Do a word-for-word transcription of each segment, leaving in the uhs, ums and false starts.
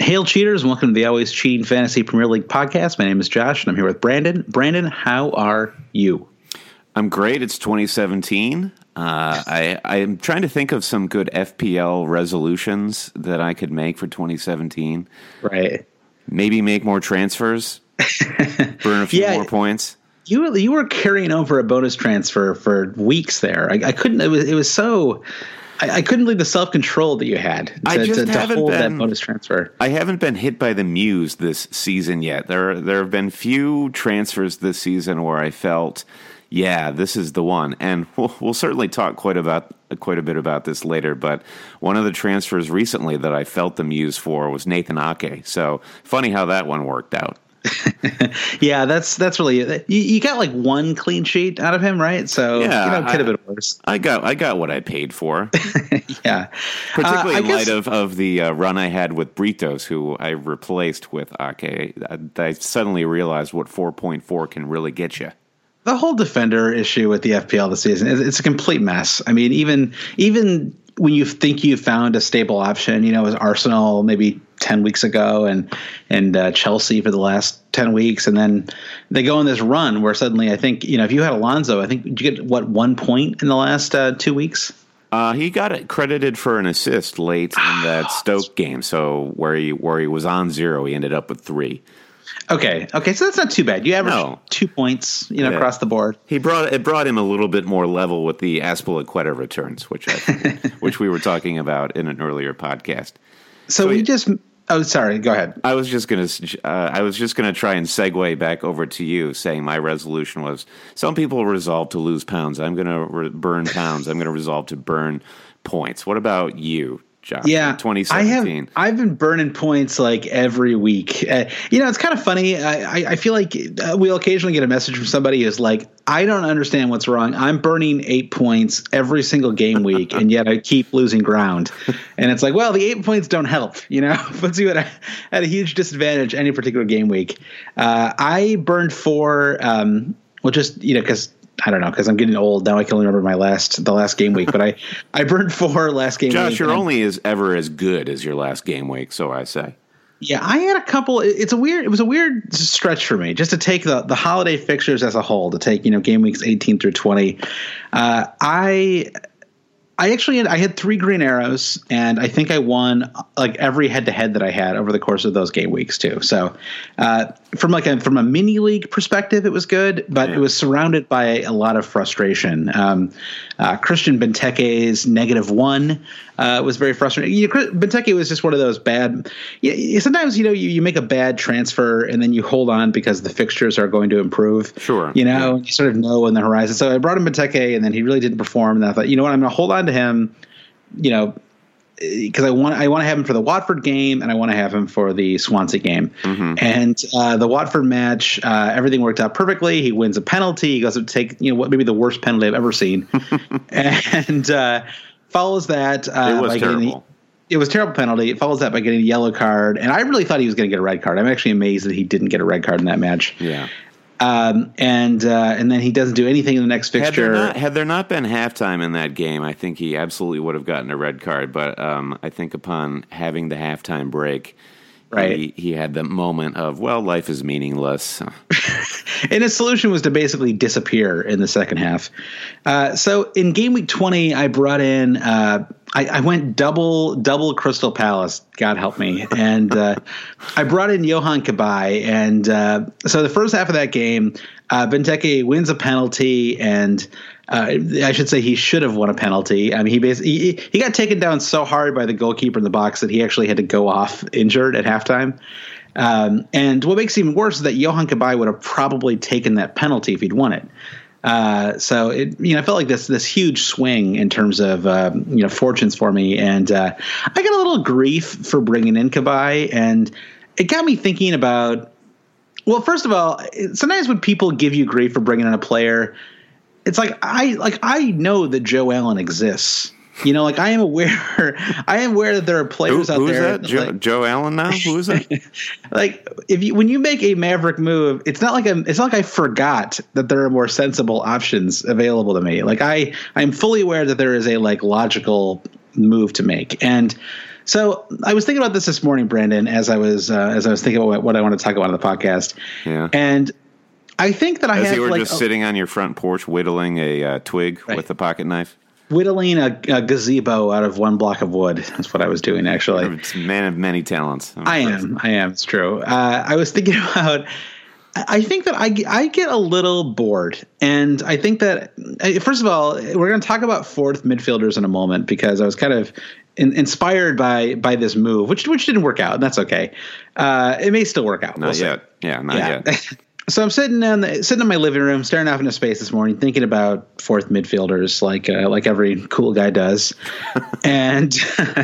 Hail cheaters, and welcome to the Always Cheating Fantasy Premier League podcast. My name is Josh, and I'm here with Brandon. Brandon, how are you? I'm great. It's twenty seventeen. Uh, I, I'm trying to think of some good F P L resolutions that I could make for twenty seventeen. Right. Maybe make more transfers, burn a few yeah, more points. You you were carrying over a bonus transfer for weeks there. I, I couldn't. It was it was so. I, I couldn't believe the self control that you had to, I just to, to haven't hold been, that bonus transfer. I haven't been hit by the muse this season yet. There there have been few transfers this season where I felt, yeah, this is the one. And we'll, we'll certainly talk quite about quite a bit about this later. But one of the transfers recently that I felt the muse for was Nathan Ake. So funny how that one worked out. yeah, that's that's really you, you got like one clean sheet out of him, right? So yeah, you know, could have been worse. I got I got what I paid for. yeah, particularly uh, in guess, light of of the uh, run I had with Britos, who I replaced with Ake. I, I suddenly realized what four point four can really get you. The whole defender issue with the F P L this season is it's a complete mess. I mean, even even when you think you found a stable option, you know, as Arsenal maybe ten weeks ago and and uh, Chelsea for the last ten weeks. And then they go on this run where suddenly I think, you know, if you had Alonso, I think did you get, what, one point in the last uh, two weeks? Uh, he got it credited for an assist late in that Stoke game. So where he where he was on zero, he ended up with three. Okay. Okay. So that's not too bad. You average no. two points, you know, yeah. across the board. He brought it brought him a little bit more level with the Azpilicueta returns, which I which we were talking about in an earlier podcast. So, so we he, just. Oh, sorry. Go ahead. I was just gonna. Uh, I was just gonna try and segue back over to you, saying my resolution was: some people resolve to lose pounds. I'm gonna re- burn pounds. I'm gonna resolve to burn points. What about you, Josh? Yeah, twenty seventeen. I have. I've been burning points like every week. Uh, you know, it's kind of funny. I, I, I feel like uh, we'll occasionally get a message from somebody who's like, "I don't understand what's wrong. I'm burning eight points every single game week, and yet I keep losing ground." And it's like, well, the eight points don't help. You know, puts you at a at a huge disadvantage any particular game week. Uh, I burned four. Um, well, just you know, because. I don't know, because I'm getting old now. I can only remember my last the last game week, but I, I burned four last game Josh, week. Josh, you're only as ever as good as your last game week, so I say. Yeah, I had a couple. It's a weird. It was a weird stretch for me just to take the the holiday fixtures as a whole. To take you know game weeks eighteen through twenty. Uh, I. I actually had, I had three green arrows, and I think I won like every head to head that I had over the course of those game weeks too. So, uh, from like a from a mini league perspective, it was good, but yeah. It was surrounded by a lot of frustration. Um, uh, Christian Benteke's negative one uh, was very frustrating. You know, Benteke was just one of those bad. You, sometimes you know you, you make a bad transfer and then you hold on because the fixtures are going to improve. Sure, you know, yeah. You sort of know on the horizon. So I brought him Benteke, and then he really didn't perform. And I thought, you know what, I'm going to hold on to him, you know, because I want I want to have him for the Watford game and I want to have him for the Swansea game. Mm-hmm. And uh, the Watford match, uh, everything worked out perfectly. He wins a penalty. He goes to take, you know, what maybe the worst penalty I've ever seen, and uh, follows that. Uh, it was by terrible. Getting, it was a terrible penalty. It follows that by getting a yellow card, and I really thought he was going to get a red card. I'm actually amazed that he didn't get a red card in that match. Yeah. Um, and uh, and then he doesn't do anything in the next fixture. Had there, not, had there not been halftime in that game, I think he absolutely would have gotten a red card. But um, I think upon having the halftime break, right. he, he had the moment of, well, life is meaningless. And his solution was to basically disappear in the second half. Uh, so in game week twenty, I brought in uh, – I, I went double double Crystal Palace, God help me, and uh, I brought in Johan Cabaye, and uh, so the first half of that game, uh, Benteke wins a penalty, and uh, I should say he should have won a penalty. I mean, he basically he, he got taken down so hard by the goalkeeper in the box that he actually had to go off injured at halftime. Um, and what makes it even worse is that Johan Cabaye would have probably taken that penalty if he'd won it. Uh, so it, you know, I felt like this, this huge swing in terms of, um, you know, fortunes for me. And, uh, I got a little grief for bringing in Cabaye, and it got me thinking about, well, first of all, sometimes when people give you grief for bringing in a player, it's like, I, like, I know that Joe Allen exists. You know, like I am aware, I am aware that there are players Who, out who's there. That? Joe, like, Joe Allen now? Who is that? Like if you, when you make a maverick move, it's not like I'm, it's not like I forgot that there are more sensible options available to me. Like I, I'm fully aware that there is a like logical move to make. And So I was thinking about this this morning, Brandon, as I was uh, as I was thinking about what I want to talk about on the podcast. Yeah. And I think that I As have you were like just a, sitting on your front porch whittling a uh, twig Right. with a pocket knife. whittling a, a gazebo out of one block of wood. That's what I was doing, actually. It's a man of many talents. I'm I impressed. am. I am. It's true. Uh, I was thinking about. I think that I, I get a little bored, and I think that first of all, we're going to talk about fourth midfielders in a moment because I was kind of in, inspired by by this move, which which didn't work out, and that's okay. Uh, it may still work out. Not we'll see. yet. Yeah, not Yeah. yet. So I'm sitting in the, sitting in my living room, staring off into space this morning, thinking about fourth midfielders, like uh, like every cool guy does. and uh,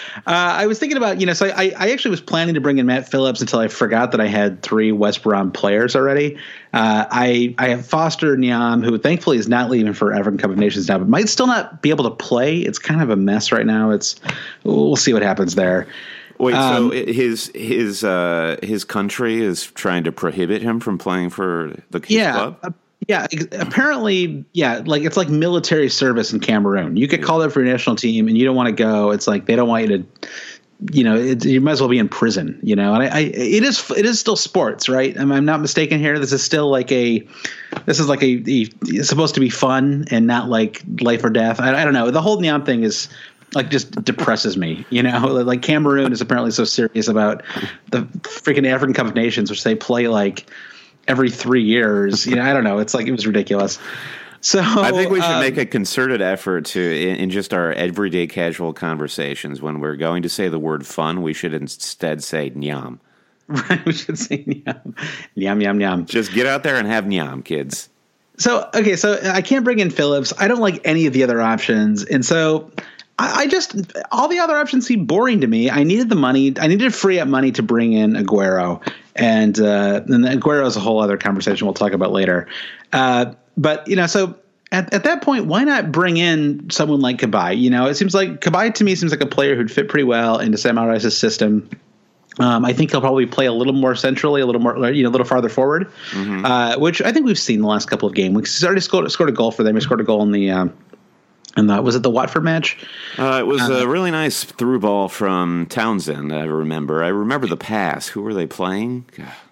I was thinking about, you know, so I, I actually was planning to bring in Matt Phillips until I forgot that I had three West Brom players already. Uh, I I have Foster Nyam, who thankfully is not leaving for African Cup of Nations now, but might still not be able to play. It's kind of a mess right now. It's we'll see what happens there. Wait, Um, so his his uh, his country is trying to prohibit him from playing for the his Yeah. club? Uh, yeah. ex- Apparently, yeah. Like it's like military service in Cameroon. You get called up for your national team and you don't want to go. It's like they don't want you to, you know, it, you might as well be in prison, you know, and I, I it is, it is still sports, right? Am I not mistaken here? This is still like a, this is like a, a it's supposed to be fun and not like life or death. I, I don't know. The whole Nyam thing is, like just depresses me, you know, like Cameroon is apparently so serious about the freaking African Cup of Nations, which they play like every three years. You know, I don't know. It's like, it was ridiculous. So I think we should um, make a concerted effort to, in, in just our everyday casual conversations, when we're going to say the word fun, we should instead say nyam. Right, we should say nyam, nyam, nyam, nyam. Just get out there and have nyam, kids. So, okay, so I can't bring in Phillips. I don't like any of the other options. And so I, I just, all the other options seem boring to me. I needed the money. I needed to free up money to bring in Aguero. And, uh, and Aguero is a whole other conversation we'll talk about later. Uh, but, you know, so at, at that point, why not bring in someone like Cabaye? You know, it seems like Cabaye to me seems like a player who'd fit pretty well into Sam Allardyce's system. Um, I think he'll probably play a little more centrally, a little more, you know, a little farther forward, mm-hmm. uh, which I think we've seen the last couple of game weeks. He's already scored, scored a goal for them. He scored a goal in the, um, in the, was it the Watford match? Uh, it was Uh, a really nice through ball from Townsend. I remember. I remember the pass. Who were they playing?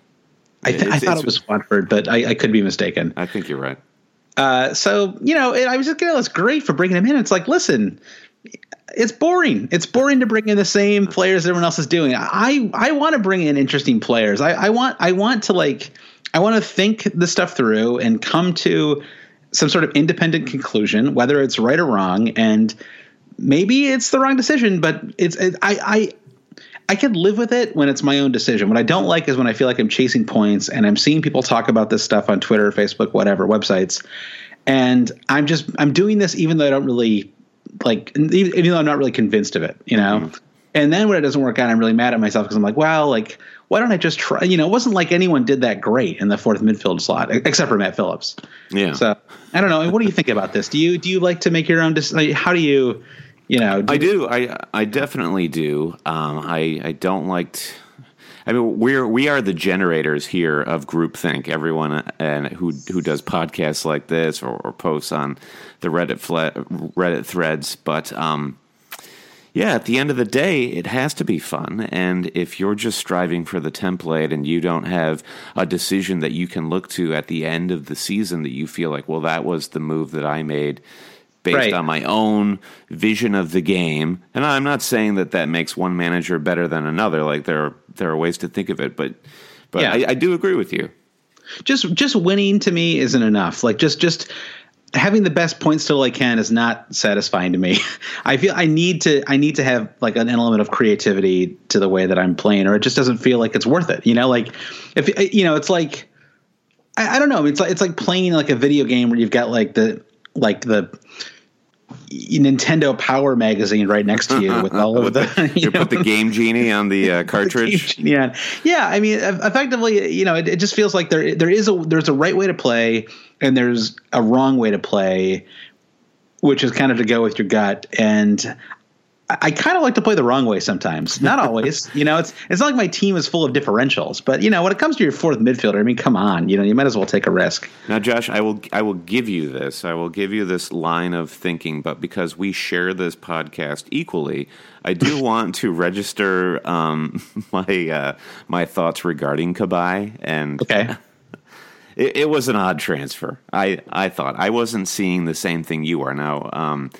I, th- I thought it was Watford, but I, I could be mistaken. I think you're right. Uh, so, you know, it, I was just, you know, it's great for bringing him in. It's like, listen, it's boring. It's boring to bring in the same players everyone else is doing. I, I want to bring in interesting players. I, I want, I want to like, I want to think the stuff through and come to some sort of independent conclusion, whether it's right or wrong. And maybe it's the wrong decision, but it's, it, I, I, I can live with it when it's my own decision. What I don't like is when I feel like I'm chasing points and I'm seeing people talk about this stuff on Twitter, Facebook, whatever, websites. And I'm just, I'm doing this even though I don't really like, even though I'm not really convinced of it, you know? Mm-hmm. And then when it doesn't work out, I'm really mad at myself because I'm like, well, like, why don't I just try? You know, it wasn't like anyone did that great in the fourth midfield slot, except for Matt Phillips. Yeah. So I don't know. What do you think about this? Do you, do you like to make your own, like, how do you, you know? Do I do. I, I definitely do. Um, I, I don't like, t- I mean, we're, we are the generators here of groupthink. Everyone uh, and who, who does podcasts like this or, or posts on the Reddit, fle- Reddit threads. But, um, yeah, at the end of the day, it has to be fun. And if you're just striving for the template and you don't have a decision that you can look to at the end of the season that you feel like, well, that was the move that I made based right. on my own vision of the game. And I'm not saying that that makes one manager better than another. Like there are, there are ways to think of it, but but yeah. I, I do agree with you. Just just winning to me isn't enough. Like just just having the best points total I can is not satisfying to me. I feel I need to I need to have like an element of creativity to the way that I'm playing, or it just doesn't feel like it's worth it. You know, like if you know, it's like I, I don't know. It's like it's like playing like a video game where you've got like the like the Nintendo Power magazine right next to you with all of the you, you put the Game Genie on the uh, cartridge. The yeah, yeah. I mean, effectively, you know, it, it just feels like there there is a there's a right way to play and there's a wrong way to play, which is kind of to go with your gut. And I kind of like to play the wrong way sometimes. Not always. You know, it's it's not like my team is full of differentials. But, you know, when it comes to your fourth midfielder, I mean, come on. You know, you might as well take a risk. Now, Josh, I will I will give you this. I will give you this line of thinking. But because we share this podcast equally, I do want to register um, my uh, my thoughts regarding Cabaye. And okay. it, it was an odd transfer. I, I thought. I wasn't seeing the same thing you are now. Um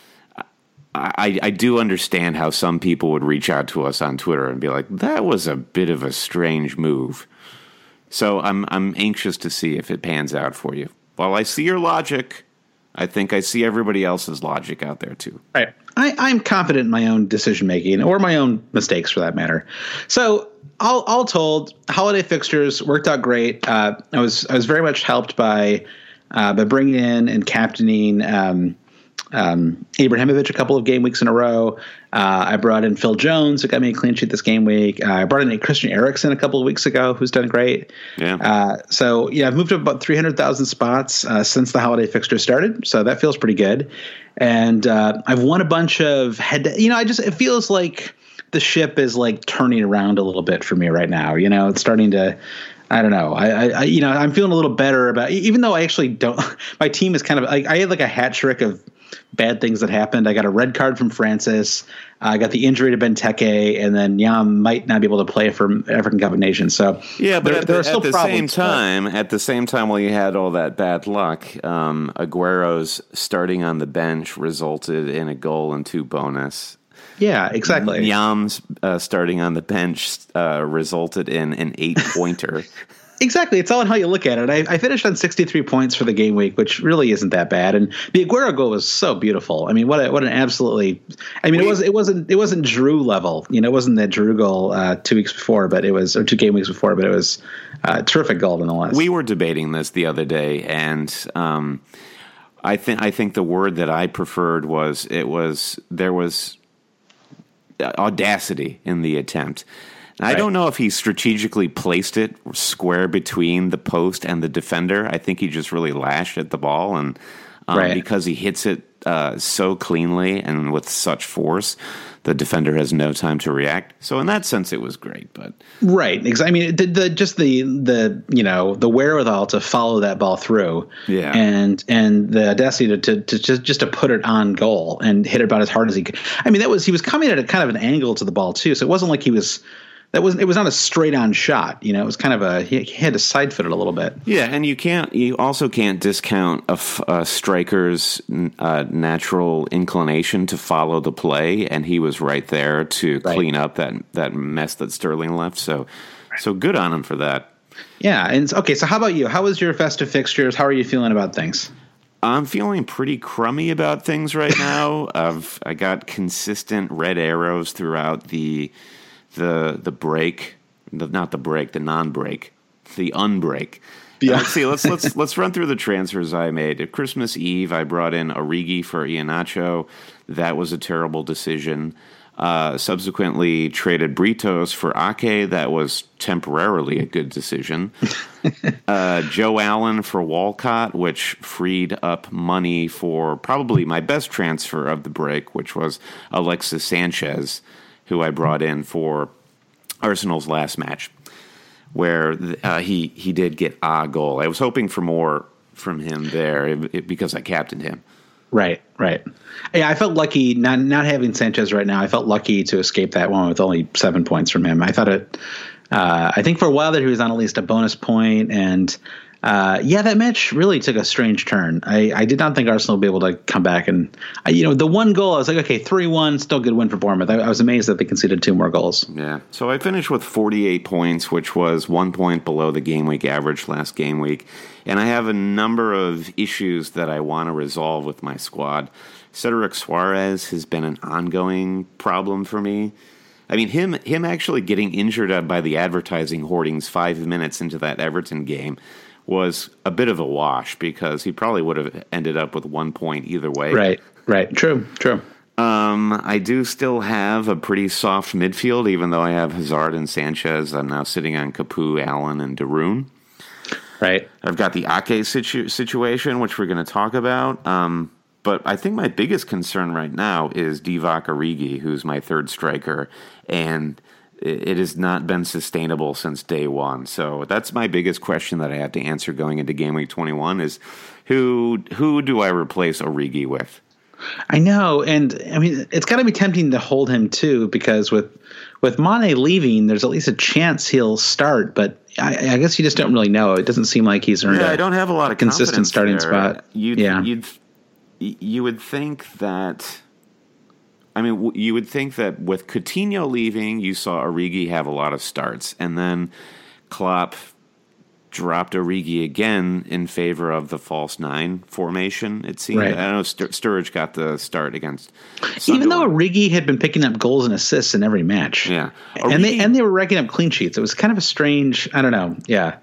I, I do understand how some people would reach out to us on Twitter and be like, that was a bit of a strange move. So I'm I'm anxious to see if it pans out for you. While I see your logic, I think I see everybody else's logic out there too. Right. I, I'm confident in my own decision making, or my own mistakes for that matter. So all all told, holiday fixtures worked out great. Uh, I was I was very much helped by uh, by bringing in and captaining um, Um, Ibrahimovic a couple of game weeks in a row. Uh, I brought in Phil Jones, who got me a clean sheet this game week. Uh, I brought in Christian Eriksen a couple of weeks ago, who's done great. Yeah. Uh, so, yeah, I've moved up about three hundred thousand spots uh, since the holiday fixture started. So that feels pretty good. And uh, I've won a bunch of head – you know, I just – it feels like the ship is, like, turning around a little bit for me right now. You know, it's starting to – I don't know. I, I, you know, I'm feeling a little better about – even though I actually don't – my team is kind of – I had, like, a hat trick of – bad things that happened. I got a red card from Francis. Uh, I got the injury to Benteke, and then Yam might not be able to play for African Cup of Nations. So yeah, but there, at there the, are still at the problems, same time, but. at the same time, while you had all that bad luck, um, Aguero's starting on the bench resulted in a goal and two bonus. Yeah, exactly. Yam's uh, starting on the bench uh, resulted in an eight pointer. Exactly. It's all in how you look at it. I, I finished on sixty-three points for the game week, which really isn't that bad. And the Aguero goal was so beautiful. I mean, what a, what an absolutely. I mean, we, it was it wasn't it wasn't Giroud level. You know, it wasn't that Giroud goal uh, two weeks before, but it was or two game weeks before, but it was a terrific goal nonetheless. We were debating this the other day, and um, I think I think the word that I preferred was it was there was audacity in the attempt. I right. don't know if he strategically placed it square between the post and the defender. I think he just really lashed at the ball, and um, right. because he hits it uh, so cleanly and with such force, the defender has no time to react. So in that sense, it was great. But right, I mean, the, the just the the you know the wherewithal to follow that ball through, yeah, and and the audacity to, to, to just just to put it on goal and hit it about as hard as he could. I mean, that was he was coming at a kind of an angle to the ball too, so it wasn't like he was. That wasn't. It was not a straight-on shot. You know, it was kind of a. He, he had to side foot it a little bit. Yeah, and you can't. You also can't discount a, a striker's uh, natural inclination to follow the play, and he was right there to right. clean up that that mess that Sterling left. So, right. so good on him for that. Yeah, and okay. So, how about you? How was your festive fixtures? How are you feeling about things? I'm feeling pretty crummy about things right now. I've I got consistent red arrows throughout the. The the break, the, not the break, the non-break, the unbreak. Yeah. Let's see. Let's let's let's run through the transfers I made. At Christmas Eve, I brought in Origi for Iheanacho. That was a terrible decision. Uh, subsequently, traded Britos for Ake. That was temporarily a good decision. uh, Joe Allen for Walcott, which freed up money for probably my best transfer of the break, which was Alexis Sanchez, who I brought in for Arsenal's last match, where uh, he he did get a goal. I was hoping for more from him there it, it, because I captained him. Right, right. Yeah, I felt lucky not not having Sanchez right now. I felt lucky to escape that one with only seven points from him. I thought it. Uh, I think for a while that he was on at least a bonus point, and uh, yeah, that match really took a strange turn. I, I did not think Arsenal would be able to come back, and I, you know, the one goal I was like, okay, three one, still good win for Bournemouth. I, I was amazed that they conceded two more goals. Yeah, so I finished with forty-eight points, which was one point below the game week average last game week, and I have a number of issues that I want to resolve with my squad. Cedric Suarez has been an ongoing problem for me. I mean, him him actually getting injured by the advertising hoardings five minutes into that Everton game was a bit of a wash because he probably would have ended up with one point either way. Right, right. True, true. Um, I do still have a pretty soft midfield, even though I have Hazard and Sanchez. I'm now sitting on Capoue, Allen, and De Roon. Right. I've got the Ake situ- situation, which we're going to talk about. Um, but I think my biggest concern right now is Divock Origi, who's my third striker, and it has not been sustainable since day one. So that's my biggest question that I have to answer going into game week twenty-one is who who do I replace Origi with? I know, and I mean it's got to be tempting to hold him too, because with with Mane leaving, there's at least a chance he'll start. But I, I guess you just don't really know. It doesn't seem like he's earned. Yeah, a, I don't have a lot of consistent starting there. spot. You'd, yeah, you'd you would think that. I mean, you would think that with Coutinho leaving, you saw Origi have a lot of starts, and then Klopp dropped Origi again in favor of the false nine formation, it seemed. Right. I don't know, Stur- Sturridge got the start against Sunderland. Even though Origi had been picking up goals and assists in every match. Yeah. Origi, and they and they were racking up clean sheets. It was kind of a strange, I don't know, yeah.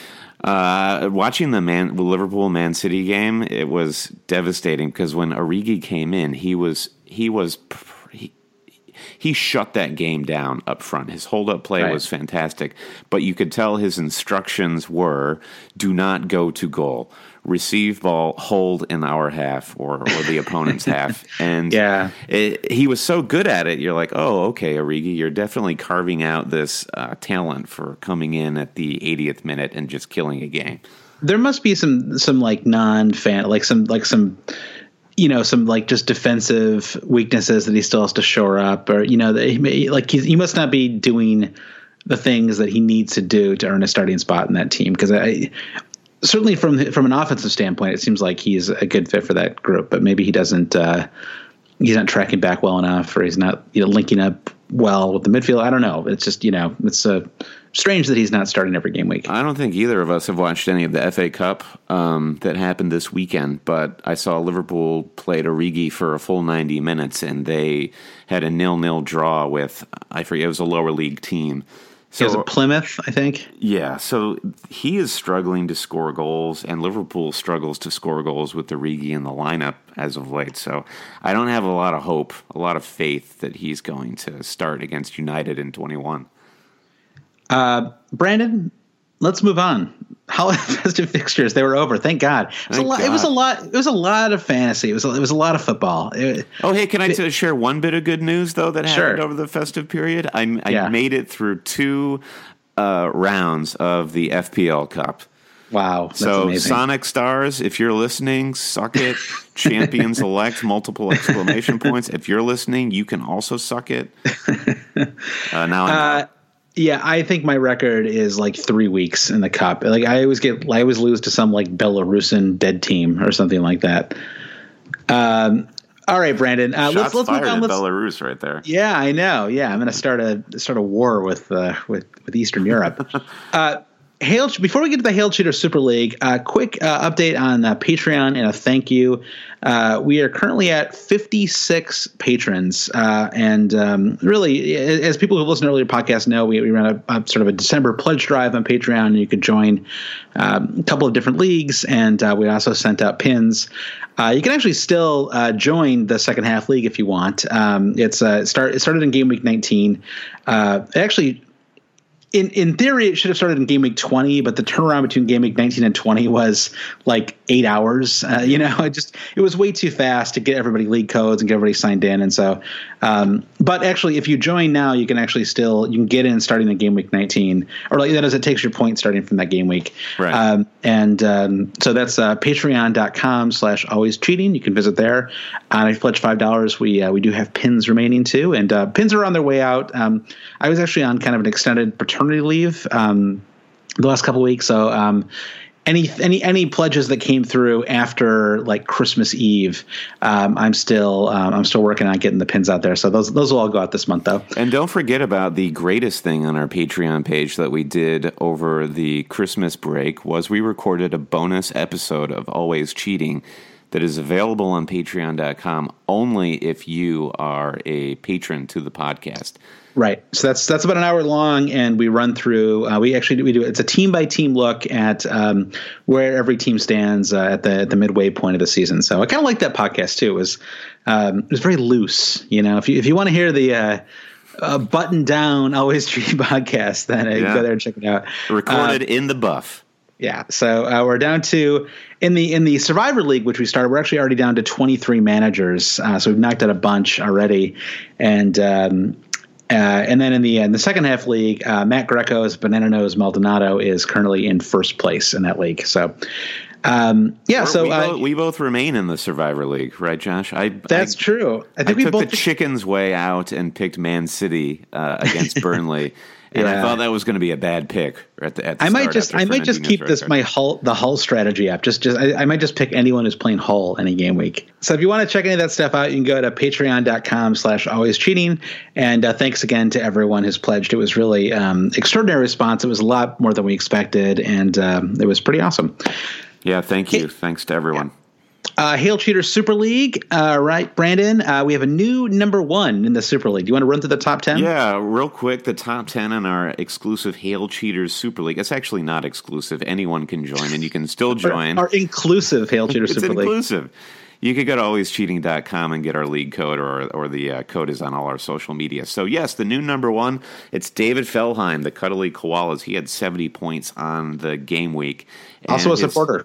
Uh, watching the Man Liverpool Man City game, it was devastating because when Origi came in, he was he was he, he shut that game down up front. His hold up play right. was fantastic, but you could tell his instructions were: do not go to goal, receive ball, hold in our half or or the opponent's half. And yeah, it, he was so good at it. You're like, oh, okay, Origi, you're definitely carving out this uh, talent for coming in at the eightieth minute and just killing a game. There must be some some like non-fan, like some like some. you know, some like just defensive weaknesses that he still has to shore up, or, you know, that he may, like he's, he must not be doing the things that he needs to do to earn a starting spot in that team. Cause I certainly from, from an offensive standpoint, it seems like he's a good fit for that group, but maybe he doesn't, uh, he's not tracking back well enough, or he's not, you know, linking up well with the midfield. I don't know. It's just, you know, it's uh, strange that he's not starting every game week. I don't think either of us have watched any of the F A Cup um, that happened this weekend, but I saw Liverpool played Origi for a full ninety minutes, and they had a nil-nil draw with, I forget, it was a lower league team. So it was a Plymouth, I think. Yeah, so he is struggling to score goals, and Liverpool struggles to score goals with Origi in the lineup as of late. So I don't have a lot of hope, a lot of faith that he's going to start against United in twenty-one. Uh, Brandon, let's move on. How festive fixtures, they were over. Thank God. It was, Thank a lot, God. it was a lot. It was a lot of fantasy. It was. A, it was a lot of football. It, oh, hey, can I t- share one bit of good news though that sure. happened over the festive period? I, I yeah. made it through two uh, rounds of the F P L Cup. Wow. That's so amazing. Sonic Stars, if you're listening, suck it. Champions elect, multiple exclamation points. If you're listening, you can also suck it. Uh, now I'm. Uh, Yeah, I think my record is like three weeks in the cup. Like I always get, I always lose to some like Belarusian dead team or something like that. Um, all right, Brandon, uh, let's let's move on. Let's, Belarus right there. Yeah, I know. Yeah, I'm going to start a start a war with uh, with with Eastern Europe. uh, Hail, before we get to the Hail Cheater Super League, a uh, quick uh, update on uh, Patreon and a thank you. Uh, we are currently at fifty-six patrons. Uh, and um, really, as people who listen to earlier podcasts know, we, we ran a, a sort of a December pledge drive on Patreon, and you could join um, a couple of different leagues. And uh, we also sent out pins. Uh, you can actually still uh, join the second half league if you want. Um, it's uh, start, it started in game week nineteen. Uh, actually, In in theory, it should have started in game week twenty, but the turnaround between game week nineteen and twenty was like eight hours. Uh, you know, it just it was way too fast to get everybody league codes and get everybody signed in. And so, um, but actually, if you join now, you can actually still you can get in starting in game week nineteen, or like that is, it takes your point starting from that game week. Right. Um, and um, so that's uh, patreon dot com slash always cheating. You can visit there. Uh, if you pledge five dollars, we uh, we do have pins remaining too, and uh, pins are on their way out. Um, I was actually on kind of an extended paternity leave um, the last couple of weeks, so um, any any any pledges that came through after like Christmas Eve, um, I'm still um, I'm still working on getting the pins out there. So those those will all go out this month, though. And don't forget about the greatest thing on our Patreon page that we did over the Christmas break was we recorded a bonus episode of Always Cheating that is available on patreon dot com only if you are a patron to the podcast. Right. So that's that's about an hour long, and we run through. Uh, we actually we do it's a team by team look at um, where every team stands uh, at the at the midway point of the season. So I kind of like that podcast too. It was um, it was very loose. You know, if you if you want to hear the uh, uh, button down Always Cheating podcast, then uh, yeah. go there and check it out. Recorded uh, in the buff. Yeah, so uh, we're down to in the in the Survivor League, which we started. We're actually already down to twenty-three managers, uh, so we've knocked out a bunch already. And um, uh, and then in the in the second half league, uh, Matt Greco's Banana Nose Maldonado is currently in first place in that league. So. Um, yeah, We're, so we, uh, both, we both remain in the Survivor League, right, Josh? I that's I, true. I think I we took both the chickens' way out and picked Man City uh, against Burnley, and yeah. I thought that was going to be a bad pick at the. At the I might start just I might just keep this record. my Hull the Hull strategy up. Just just I, I might just pick anyone who's playing Hull any game week. So if you want to check any of that stuff out, you can go to patreon dot com slash always cheating. And uh, thanks again to everyone who's pledged. It was really um, extraordinary response. It was a lot more than we expected, and um, it was pretty awesome. Yeah, thank you. Hey, Thanks to everyone. Uh, Hail Cheaters Super League. Uh, right, Brandon, uh, we have a new number one in the Super League. Do you want to run through the top ten? Yeah, real quick, the top ten in our exclusive Hail Cheaters Super League. It's actually not exclusive. Anyone can join, and you can still join. Our, our inclusive Hail Cheaters it's Super League. It's inclusive. You could go to always cheating dot com and get our league code, or or the uh, code is on all our social media. So, yes, the new number one, it's David Fellheim, the Cuddly Koalas. He had seventy points on the game week. Also a supporter.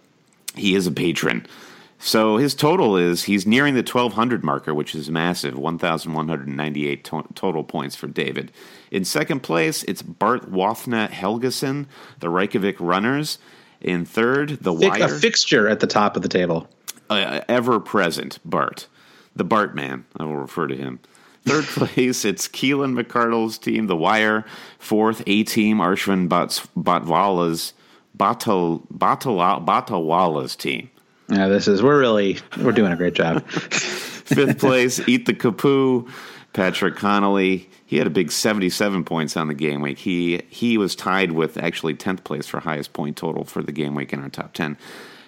He is a patron. So his total is, he's nearing the twelve hundred marker, which is massive, one thousand one hundred ninety-eight to- total points for David. In second place, it's Bart Wathna Helgeson, the Reykjavik Runners. In third, the Fi- Wire. A fixture at the top of the table. Uh, ever-present Bart. The Bart Man, I will refer to him. Third place, it's Keelan McCardle's team, The Wire. Fourth, A-Team, Arshvin Bats- Batwala's Batal, Batal, Batawala's team. Yeah, this is we're really we're doing a great job. Fifth place, Eat the Kapoo, Patrick Connolly. He had a big seventy-seven points on the game week. He he was tied with actually tenth place for highest point total for the game week in our top ten.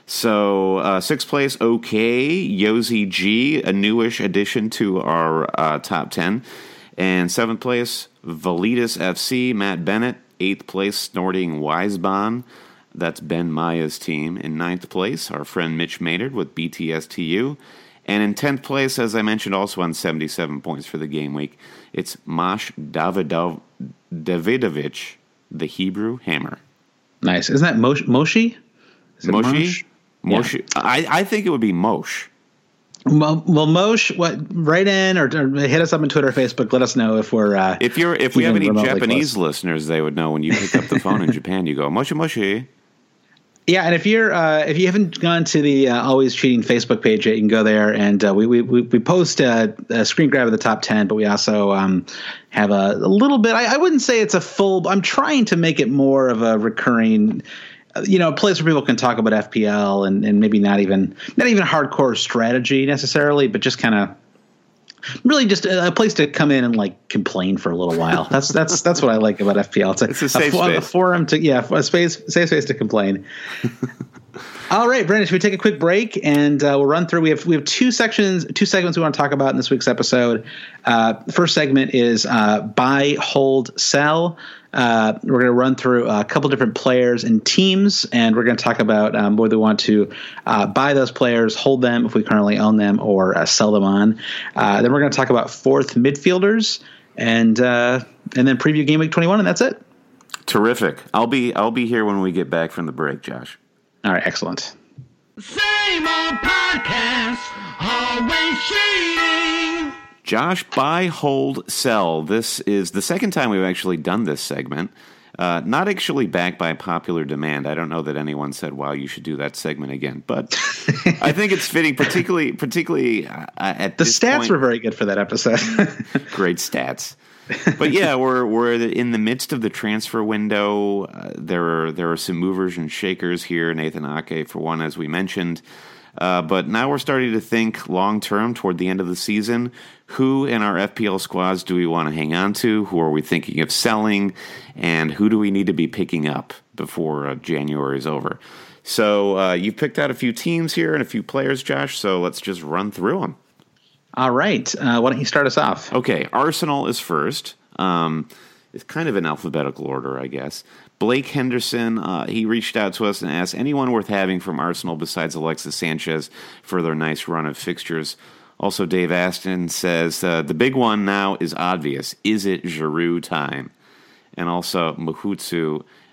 So uh, sixth place, OK, Yosi G, a newish addition to our uh, top ten. And seventh place, Validas F C, Matt Bennett. Eighth place, Snorting Wisebon. That's Ben Maya's team. In ninth place, our friend Mitch Maynard with B T S T U. And in tenth place, as I mentioned, also on seventy-seven points for the game week, it's Mosh Davidov- Davidovich, the Hebrew Hammer. Nice. Isn't that Mosh- Moshi? Is it Moshi? Mosh? Moshi. Yeah. I, I think it would be Mosh. Well, well, Mosh, what? Write in or, or hit us up on Twitter, or Facebook. Let us know if we're uh, if you're if we have any Japanese close. listeners, they would know when you pick up the phone in Japan. You go Moshi Moshi. Yeah, and if you're uh, if you haven't gone to the uh, Always Cheating Facebook page yet, you can go there, and uh, we, we we post a, a screen grab of the top ten, but we also um, have a, a little bit. I, I wouldn't say it's a full. I'm trying to make it more of a recurring, you know, a place where people can talk about F P L and, and maybe not even not even hardcore strategy necessarily, but just kind of really just a, a place to come in and like complain for a little while. That's that's that's what I like about F P L. It's a, it's a safe a, space. a forum to yeah, a space safe space to complain. All right, Brandon, should we take a quick break and uh, we'll run through? We have we have two sections, two segments we want to talk about in this week's episode. Uh, the first segment is uh, buy, hold, sell. Uh, we're going to run through a couple different players and teams, and we're going to talk about um, whether we want to uh, buy those players, hold them if we currently own them, or uh, sell them on. Uh, then we're going to talk about fourth midfielders, and uh, and then preview game week twenty-one, and that's it. Terrific. I'll be I'll be here when we get back from the break, Josh. All right, excellent. Same old podcast, always cheating. Josh, buy, hold, sell. This is the second time we've actually done this segment. Uh, not actually backed by popular demand. I don't know that anyone said, "Wow, you should do that segment again." But I think it's fitting, particularly, particularly uh, at the this stats point. were very good for that episode. Great stats. But yeah, we're we're in the midst of the transfer window. Uh, there are there are some movers and shakers here. Nathan Ake, for one, as we mentioned. Uh, but now we're starting to think long term toward the end of the season. Who in our F P L squads do we want to hang on to? Who are we thinking of selling? And who do we need to be picking up before uh, January is over? So uh, you've picked out a few teams here and a few players, Josh. So let's just run through them. All right. Uh, why don't you start us off? Okay, Arsenal is first. Um, it's kind of in alphabetical order, I guess. Blake Henderson, uh, he reached out to us and asked anyone worth having from Arsenal besides Alexis Sanchez for their nice run of fixtures. Also, Dave Aston says uh, the big one now is obvious. Is it Giroud time? And also, Mahutsu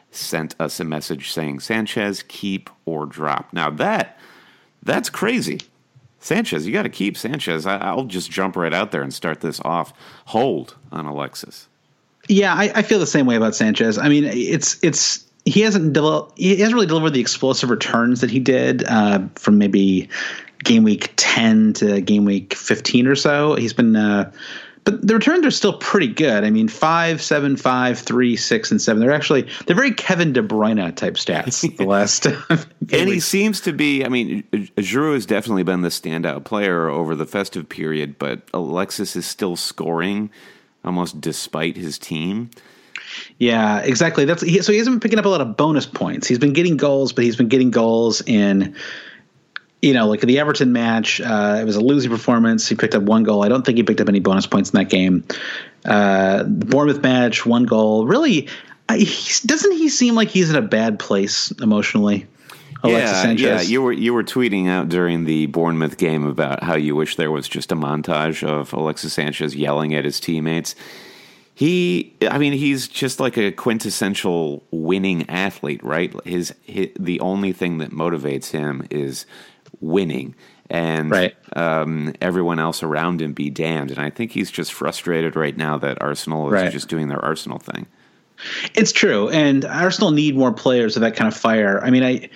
sent us a message saying, Sanchez, keep or drop. Now that that's crazy. Sanchez, you got to keep Sanchez. I, I'll just jump right out there and start this off. Hold on Alexis. Yeah, I, I feel the same way about Sanchez. I mean, it's it's he hasn't developed, he hasn't really delivered the explosive returns that he did uh, from maybe game week ten to game week fifteen or so. He's been, uh, but the returns are still pretty good. I mean, five, seven, five, three, six, and seven. They're actually they're very Kevin De Bruyne type stats. The last, and he seems to be. I mean, Giroud has definitely been the standout player over the festive period, but Alexis is still scoring almost despite his team. Yeah, exactly. That's he, so he hasn't been picking up a lot of bonus points. He's been getting goals, but he's been getting goals in. You know, like the Everton match, uh, it was a losing performance. He picked up one goal. I don't think he picked up any bonus points in that game. Uh, the Bournemouth match, one goal. Really, I, he, doesn't he seem like he's in a bad place emotionally? Alexis yeah, Sanchez? yeah. You were you were tweeting out during the Bournemouth game about how you wish there was just a montage of Alexis Sanchez yelling at his teammates. He, I mean, he's just like a quintessential winning athlete, right? His, his the only thing that motivates him is winning, and right. um, everyone else around him be damned. And I think he's just frustrated right now that Arsenal is right. just doing their Arsenal thing. It's true, and Arsenal need more players with that kind of fire. I mean, I,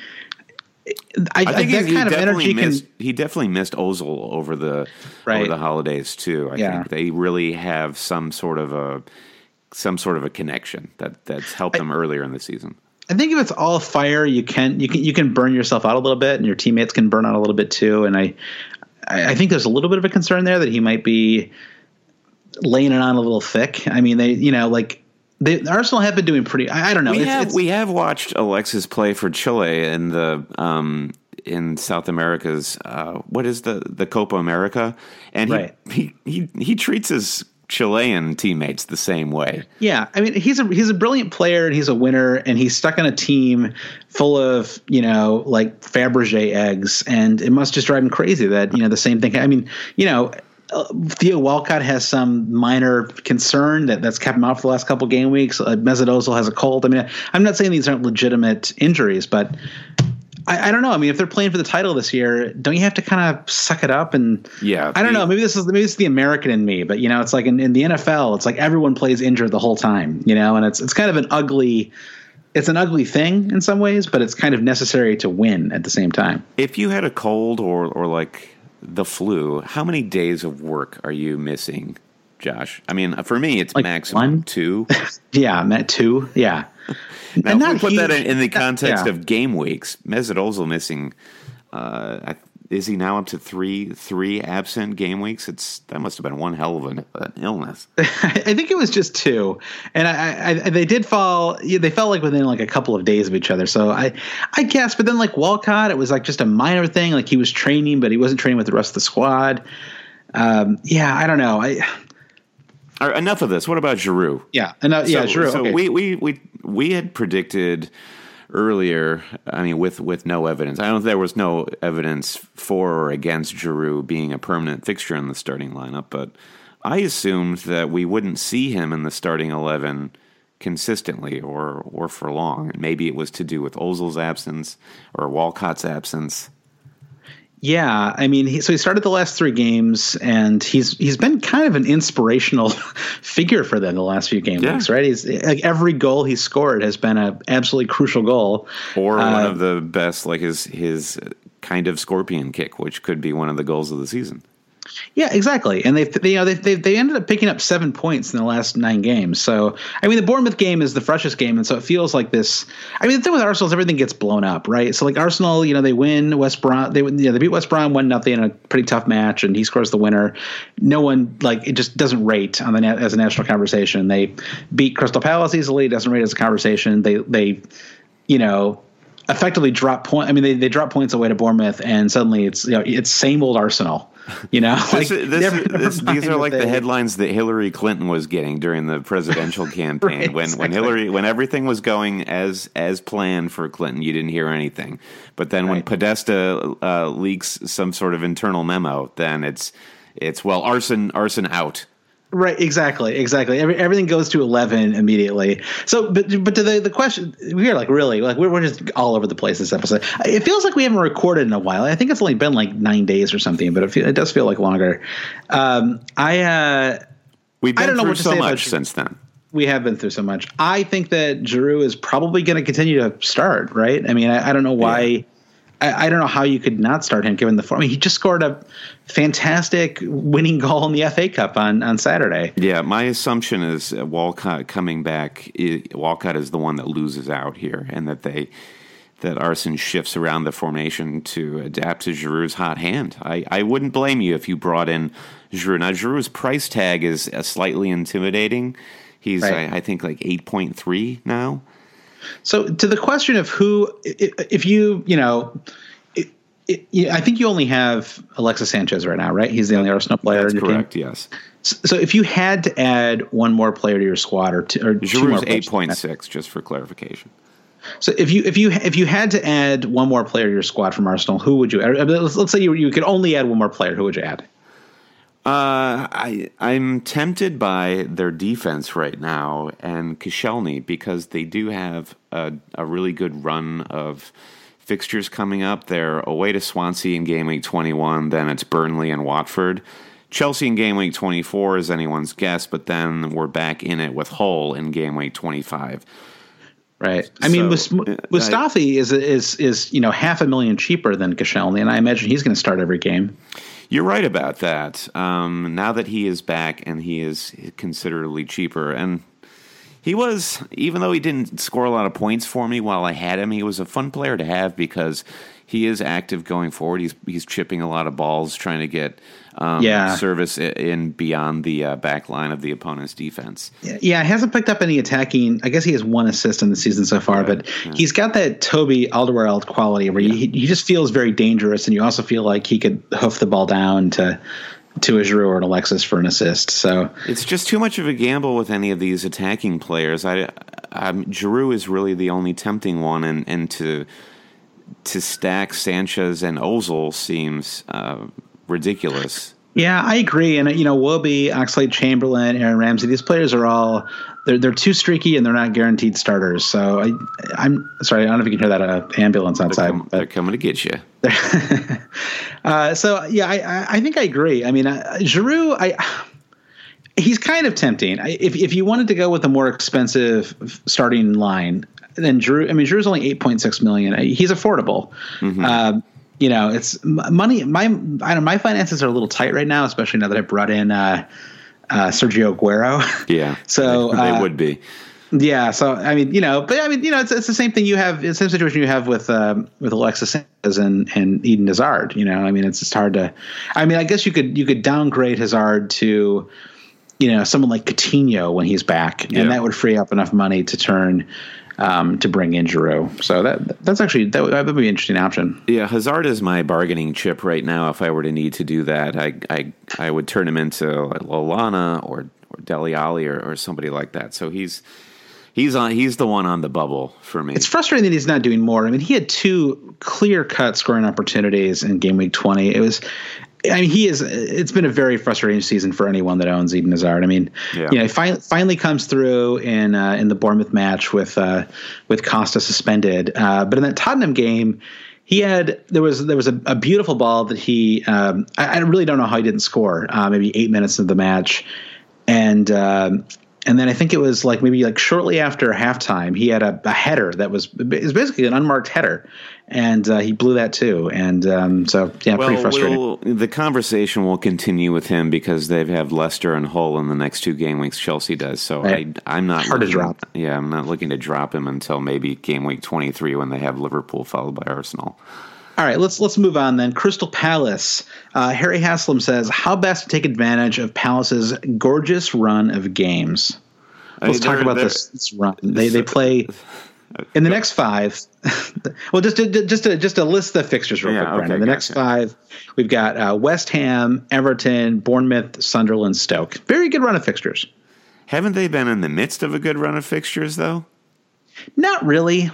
I, I think that he, kind he of energy missed, can. He definitely missed Ozil over the right. over the holidays too. I yeah. think they really have some sort of a some sort of a connection that that's helped them I, earlier in the season. I think if it's all fire, you can you can you can burn yourself out a little bit, and your teammates can burn out a little bit too. And I I think there's a little bit of a concern there that he might be laying it on a little thick. I mean, they you know like. The Arsenal have been doing pretty. I, I don't know. We it's, have it's, we have watched Alexis play for Chile in the um, in South America's uh, what is the the Copa America, and he, right. he he he treats his Chilean teammates the same way. Yeah, I mean he's a he's a brilliant player and he's a winner and he's stuck on a team full of you know like Fabergé eggs, and it must just drive him crazy that you know the same thing. I mean you know. Theo Walcott has some minor concern that that's kept him out for the last couple game weeks. Uh, Mesut Ozil has a cold. I mean, I'm not saying these aren't legitimate injuries, but I, I don't know. I mean, if they're playing for the title this year, don't you have to kind of suck it up? And yeah, I don't know. Maybe this is maybe this is the American in me, but you know, it's like in, in the N F L, it's like everyone plays injured the whole time, you know, and it's it's kind of an ugly. It's an ugly thing in some ways, but it's kind of necessary to win at the same time. If you had a cold or or like. The flu, how many days of work are you missing, Josh? I mean, for me, it's like maximum one? two. yeah, I'm at two. Yeah. Now, if we put huge, that in, in the context yeah. of game weeks, Mesut Ozil missing, uh, is he now up to three three absent game weeks? It's that must have been one hell of an, an illness. I think it was just two, and I, I, they did fall. They felt like within like a couple of days of each other. So I, I guess. But then like Walcott, it was like just a minor thing. Like he was training, but he wasn't training with the rest of the squad. Um, yeah, I don't know. I. All right, enough of this. What about Giroud? Yeah, enough, so, yeah, Giroud. So okay. we we we we had predicted. Earlier, I mean, with, with no evidence. I don't know if there was no evidence for or against Giroud being a permanent fixture in the starting lineup, but I assumed that we wouldn't see him in the starting eleven consistently or or for long. Maybe it was to do with Ozil's absence or Walcott's absence. Yeah, I mean, he, so he started the last three games, and he's he's been kind of an inspirational figure for them the last few game yeah. weeks, right? He's like every goal he scored has been an absolutely crucial goal, or uh, one of the best, like his his kind of scorpion kick, which could be one of the goals of the season. Yeah, exactly. And they, they you know, they, they they ended up picking up seven points in the last nine games. So, I mean, the Bournemouth game is the freshest game, and so it feels like this. I mean, the thing with Arsenal is everything gets blown up, right? So, like Arsenal, you know, they win West Brom. They you know, they beat West Brom one nothing in a pretty tough match, and he scores the winner. No one like it just doesn't rate on the net as a national conversation. They beat Crystal Palace easily. It doesn't rate as a conversation. They they, you know. effectively drop point. I mean, they, they drop points away to Bournemouth, and suddenly it's you know it's same old Arsenal. You know, like, this, this, never, this, never these are like they, the headlines that Hillary Clinton was getting during the presidential campaign. right, when exactly. when Hillary when everything was going as as planned for Clinton, you didn't hear anything. But then right. when Podesta uh, leaks some sort of internal memo, then it's it's well arson arson out. Right, exactly, exactly. Every, everything goes to eleven immediately. So, but but to the the question, we're like really like we're, we're just all over the place this episode. It feels like we haven't recorded in a while. I think it's only been like nine days or something, but it, feel, it does feel like longer. Um, I uh, we've been I don't know through what to so say much about, since then. We have been through so much. I think that Giroux is probably going to continue to start. Right. I mean, I, I don't know why. Yeah. I, I don't know how you could not start him given the form. I mean, he just scored a fantastic winning goal in the F A Cup on, on Saturday. Yeah, my assumption is Walcott coming back. Walcott is the one that loses out here, and that they that Arsene shifts around the formation to adapt to Giroux's hot hand. I, I wouldn't blame you if you brought in Giroux. Now, Giroux's price tag is uh, slightly intimidating. He's, right. I, I think, like eight point three now. So to the question of who, if you, you know, it, it, I think you only have Alexis Sanchez right now, right? He's the only Arsenal player. That's in your correct, team. Yes. So if you had to add one more player to your squad, or, two, or two more, eight point six, just for clarification. So if you if you if you had to add one more player to your squad from Arsenal, who would you? Let's, let's say you you could only add one more player. Who would you add? Uh, I I'm tempted by their defense right now and Koscielny, because they do have a, a really good run of fixtures coming up. They're away to Swansea in game week twenty-one, then it's Burnley and Watford. Chelsea in game week twenty-four is anyone's guess, but then we're back in it with Hull in game week twenty-five. Right. I mean, so, Mustafi is is is you know half a million cheaper than Koscielny, and I imagine he's going to start every game. You're right about that. Um, now that he is back and he is considerably cheaper, and he was, even though he didn't score a lot of points for me while I had him, he was a fun player to have because he is active going forward. He's he's chipping a lot of balls, trying to get um, yeah. service in beyond the uh, back line of the opponent's defense. Yeah, hasn't picked up any attacking. I guess he has one assist in the season so far, right. but yeah. he's got that Toby Alderweireld quality where yeah. he, he just feels very dangerous, and you also feel like he could hoof the ball down to to a Giroux or an Alexis for an assist. So it's just too much of a gamble with any of these attacking players. I, um, Giroux is really the only tempting one, and, and to to stack Sanchez and Ozil seems uh, ridiculous. Yeah, I agree. And, you know, Wobie, Oxlade-Chamberlain, Aaron Ramsey, these players are all they're they're too streaky and they're not guaranteed starters. So I, I'm sorry, I don't know if you can hear that uh, ambulance outside. They're, com- they're coming to get you. uh, so yeah, I, I think I agree. I mean, uh, Giroux, I he's kind of tempting. I, if if you wanted to go with a more expensive starting line, then Giroux. I mean, Giroux's only eight point six million. He's affordable. Mm-hmm. Uh, You know, it's money. My I don't know, my finances are a little tight right now, especially now that I brought in uh, uh, Sergio Aguero. Yeah, so they, they uh, would be. Yeah, so I mean, you know, but I mean, you know, it's it's the same thing you have. It's the same situation you have with um, with Alexis Sanchez and and Eden Hazard. You know, I mean, it's just hard to. I mean, I guess you could you could downgrade Hazard to, you know, someone like Coutinho when he's back, and yeah. that would free up enough money to turn. Um, to bring in Giroux. So that that's actually that would, that would be an interesting option. Yeah, Hazard is my bargaining chip right now. If I were to need to do that, I I, I would turn him into Lallana or or Dele Alli or, or somebody like that. So he's he's on he's the one on the bubble for me. It's frustrating that he's not doing more. I mean, he had two clear cut scoring opportunities in game week twenty. It was. I mean, he is. It's been a very frustrating season for anyone that owns Eden Hazard. I mean, yeah. you know, he finally, finally comes through in uh, in the Bournemouth match with uh, with Costa suspended. Uh, but in that Tottenham game, he had there was there was a, a beautiful ball that he. Um, I, I really don't know how he didn't score. Uh, maybe eight minutes of the match, and. Um, And then I think it was like maybe like shortly after halftime, he had a, a header that was it was basically an unmarked header, and uh, he blew that too. And um, so, yeah, well, pretty frustrating. We'll, the conversation will continue with him because they have Leicester and Hull in the next two game weeks. Chelsea does. So right. I, I'm not hard looking, to drop. Yeah, I'm not looking to drop him until maybe game week twenty-three when they have Liverpool followed by Arsenal. All right, let's let's move on then. Crystal Palace. Uh, Harry Haslam says, how best to take advantage of Palace's gorgeous run of games? Let's talk about this, this run. They they play in the next five. Well, just to, just to, just to list the fixtures real yeah, quick, okay, Brandon. The gotcha. next five, we've got uh, West Ham, Everton, Bournemouth, Sunderland, Stoke. Very good run of fixtures. Haven't they been in the midst of a good run of fixtures, though? Not really.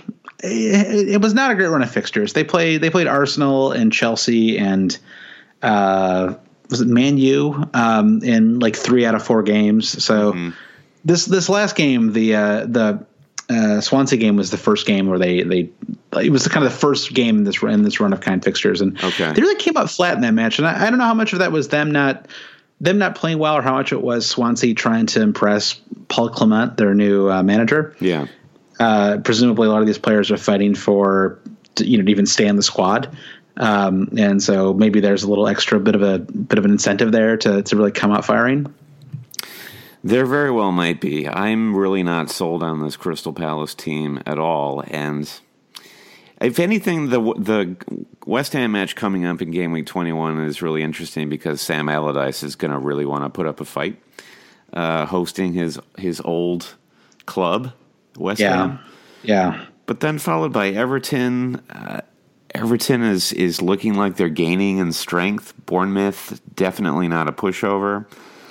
It, it was not a great run of fixtures. They play they played Arsenal and Chelsea and uh, was it Man U um, in like three out of four games. So mm-hmm. this this last game, the uh, the uh, Swansea game was the first game where they they it was the kind of the first game in this in this run of kind fixtures, and okay. they really came up flat in that match. And I, I don't know how much of that was them not them not playing well, or how much it was Swansea trying to impress Paul Clement, their new uh, manager. Yeah, uh, presumably a lot of these players are fighting for to, you know to even stay in the squad. Um, and so maybe there's a little extra bit of a bit of an incentive there to, to really come out firing. There very well might be. I'm really not sold on this Crystal Palace team at all. And if anything, the the West Ham match coming up in game week twenty-one is really interesting because Sam Allardyce is going to really want to put up a fight, uh, hosting his his old club, West yeah. Ham. Yeah. But then followed by Everton. Uh, Everton is, is looking like they're gaining in strength. Bournemouth, definitely not a pushover.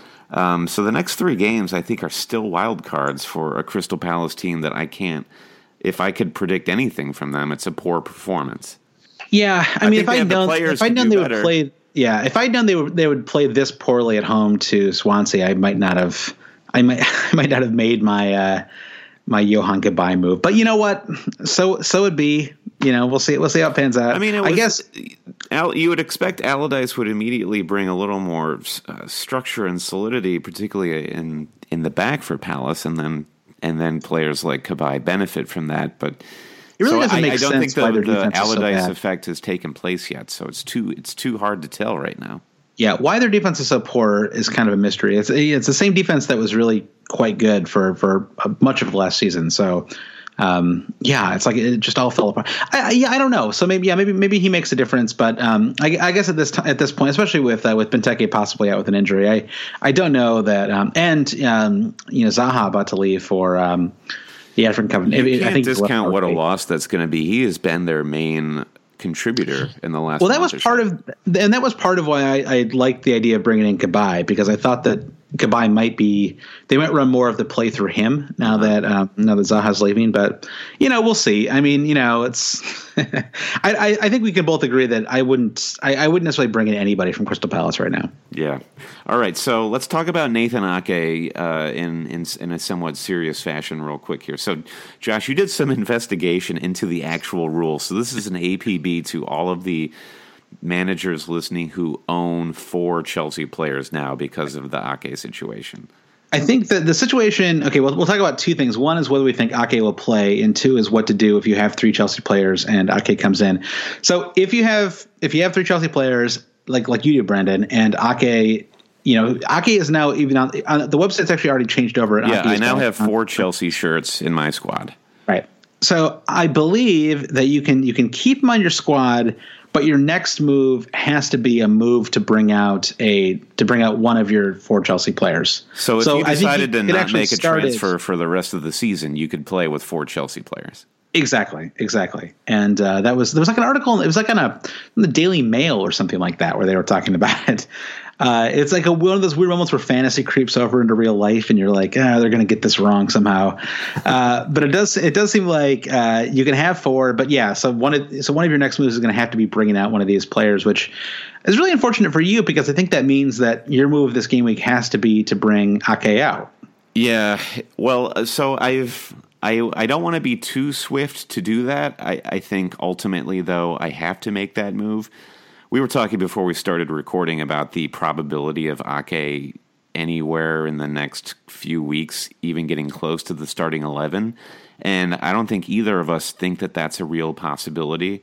Um, so the next three games, I think, are still wild cards for a Crystal Palace team that I can't, if I could predict anything from them, it's a poor performance. Yeah, I, I mean, if I'd known, if I'd known they better. would play, yeah, if I'd known they would they would play this poorly at home to Swansea, I might not have, I might, I might not have made my uh, my Johan goodbye move. But you know what? So so it be. You know, we'll see. We'll see how it pans out. I mean, it was, I guess Al, you would expect Allardyce would immediately bring a little more uh, structure and solidity, particularly in in the back for Palace, and then and then players like Cabaye benefit from that. But it really so doesn't I, make I don't sense think the, the Allardyce so effect has taken place yet. So it's too it's too hard to tell right now. Yeah, why their defense is so poor is kind of a mystery. It's it's the same defense that was really quite good for for much of the last season. So. Um, yeah, it's like it just all fell apart. I, I, yeah, I don't know. So maybe, yeah, maybe, maybe he makes a difference. But um, I, I guess at this t- at this point, especially with uh, with Benteke possibly out with an injury, I I don't know that. Um, and um, you know, Zaha about to leave for um, the African Cup. You I can't think discount what a loss that's going to be. He has been their main contributor in the last. Well, that was month part or so. of, and that was part of why I, I liked the idea of bringing in Cabaye, because I thought that Cabaye might be, they might run more of the play through him now that um, now that Zaha's leaving. But you know, we'll see. I mean, you know, it's. I, I I think we can both agree that I wouldn't I, I wouldn't necessarily bring in anybody from Crystal Palace right now. Yeah. All right. So let's talk about Nathan Ake uh, in, in in a somewhat serious fashion, real quick here. So, Josh, you did some investigation into the actual rules. So this is an A P B to all of the managers listening who own four Chelsea players now because of the Ake situation. I think that the situation, okay, well, we'll talk about two things. One is whether we think Ake will play, and two is what to do if you have three Chelsea players and Ake comes in. So if you have if you have three Chelsea players, like like you do, Brendan, and Ake, you know, Ake is now even on, on the website's actually already changed over. Yeah, I now on, have four on, Chelsea shirts in my squad. Right. So I believe that you can you can keep them on your squad, but your next move has to be a move to bring out a to bring out one of your four Chelsea players. So if so you decided you to not make a started, transfer for the rest of the season, you could play with four Chelsea players. Exactly, exactly. And uh, that was there was like an article. It was like on a on the Daily Mail or something like that where they were talking about it. Uh, it's like a, one of those weird moments where fantasy creeps over into real life, and you're like, ah, they're going to get this wrong somehow. Uh, but it does it does seem like uh, you can have four, but yeah. So one of so one of your next moves is going to have to be bringing out one of these players, which is really unfortunate for you because I think that means that your move this game week has to be to bring Ake out. Yeah, well, so I've. I, I don't want to be too swift to do that. I, I think ultimately, though, I have to make that move. We were talking before we started recording about the probability of Ake anywhere in the next few weeks, even getting close to the starting eleven. And I don't think either of us think that that's a real possibility.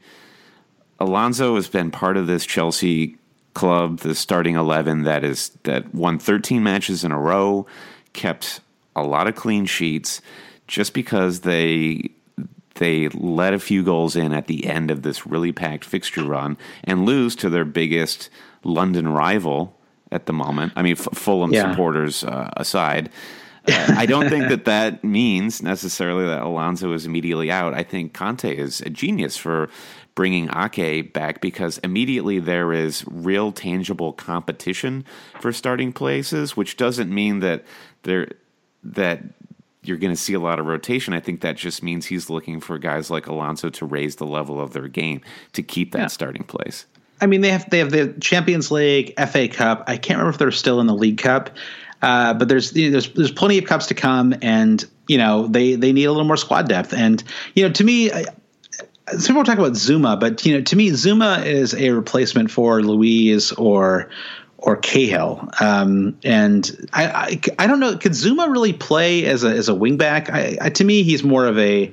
Alonso has been part of this Chelsea club, the starting eleven that is that won thirteen matches in a row, kept a lot of clean sheets, just because they they let a few goals in at the end of this really packed fixture run and lose to their biggest London rival at the moment. I mean, F- Fulham yeah. supporters uh, aside, uh, I don't think that that means necessarily that Alonso is immediately out. I think Conte is a genius for bringing Ake back because immediately there is real tangible competition for starting places, which doesn't mean that there that you're going to see a lot of rotation. I think that just means he's looking for guys like Alonso to raise the level of their game to keep that yeah. starting place. I mean, they have they have the Champions League, F A Cup. I can't remember if they're still in the League Cup, uh, but there's you know, there's there's plenty of cups to come, and you know they they need a little more squad depth. And you know, to me, I, some people talk about Zuma, but you know, to me, Zuma is a replacement for Luiz or or Cahill. Um, and I, I I don't know, could Zuma really play as a as a wingback? I, I, to me, he's more of a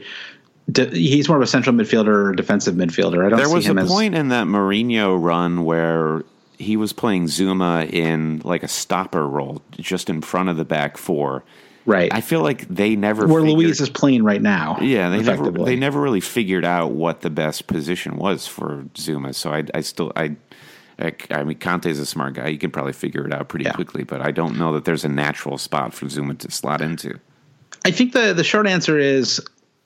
He's more of a central midfielder or defensive midfielder. I don't there see was him a as, point in that Mourinho run where he was playing Zuma in like a stopper role, just in front of the back four. Right. I feel like they never where figured, Luiz is playing right now. Yeah, they never they never really figured out what the best position was for Zuma. So I, I still I, I, I mean Conte's a smart guy. He can probably figure it out pretty yeah. quickly. But I don't know that there's a natural spot for Zuma to slot into. I think the the short answer is.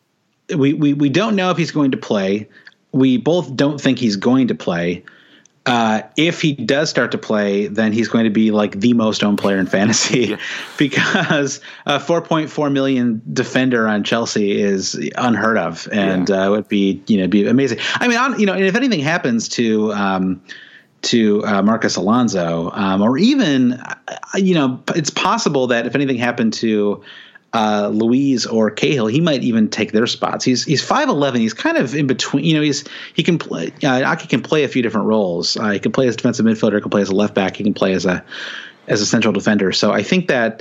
We, we we don't know if he's going to play. We both don't think he's going to play. Uh, if he does start to play, then he's going to be like the most owned player in fantasy yeah. because a four point four million defender on Chelsea is unheard of, and yeah. uh, would be you know be amazing. I mean, on, you know, and if anything happens to um, to uh, Marcus Alonso, um, or even you know, it's possible that if anything happened to Uh, Luiz or Cahill, he might even take their spots. He's he's five eleven. He's kind of in between. You know, he's he can play. Uh, Ake can play a few different roles. Uh, he can play as defensive midfielder. He can play as a left back. He can play as a as a central defender. So I think that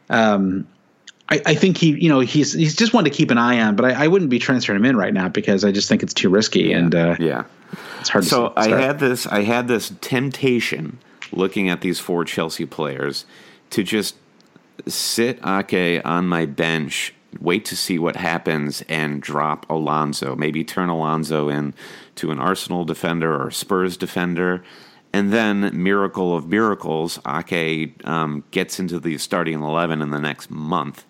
um, I, I think he you know he's he's just one to keep an eye on. But I, I wouldn't be transferring him in right now because I just think it's too risky yeah. and uh, yeah, it's hard. So to I had this I had this temptation looking at these four Chelsea players to just sit Ake on my bench, wait to see what happens, and drop Alonso. Maybe turn Alonso in to an Arsenal defender or a Spurs defender. And then, miracle of miracles, Ake um, gets into the starting eleven in the next month.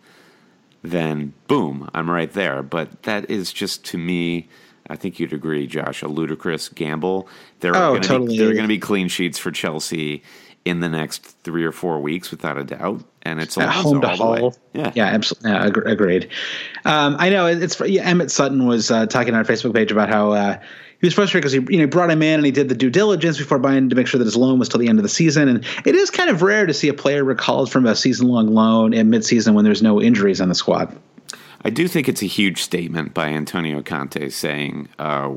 Then, boom, I'm right there. But that is just, to me, I think you'd agree, Josh, a ludicrous gamble. There are oh, going totally. to be clean sheets for Chelsea in the next three or four weeks, without a doubt, and it's At home to Hull. Yeah, yeah, absolutely. Yeah, agreed. Um, I know it's yeah, Emmett Sutton was uh, talking on our Facebook page about how uh, he was frustrated because he you know brought him in and he did the due diligence before buying to make sure that his loan was till the end of the season, and it is kind of rare to see a player recalled from a season long loan at midseason when there's no injuries on the squad. I do think it's a huge statement by Antonio Conte saying uh,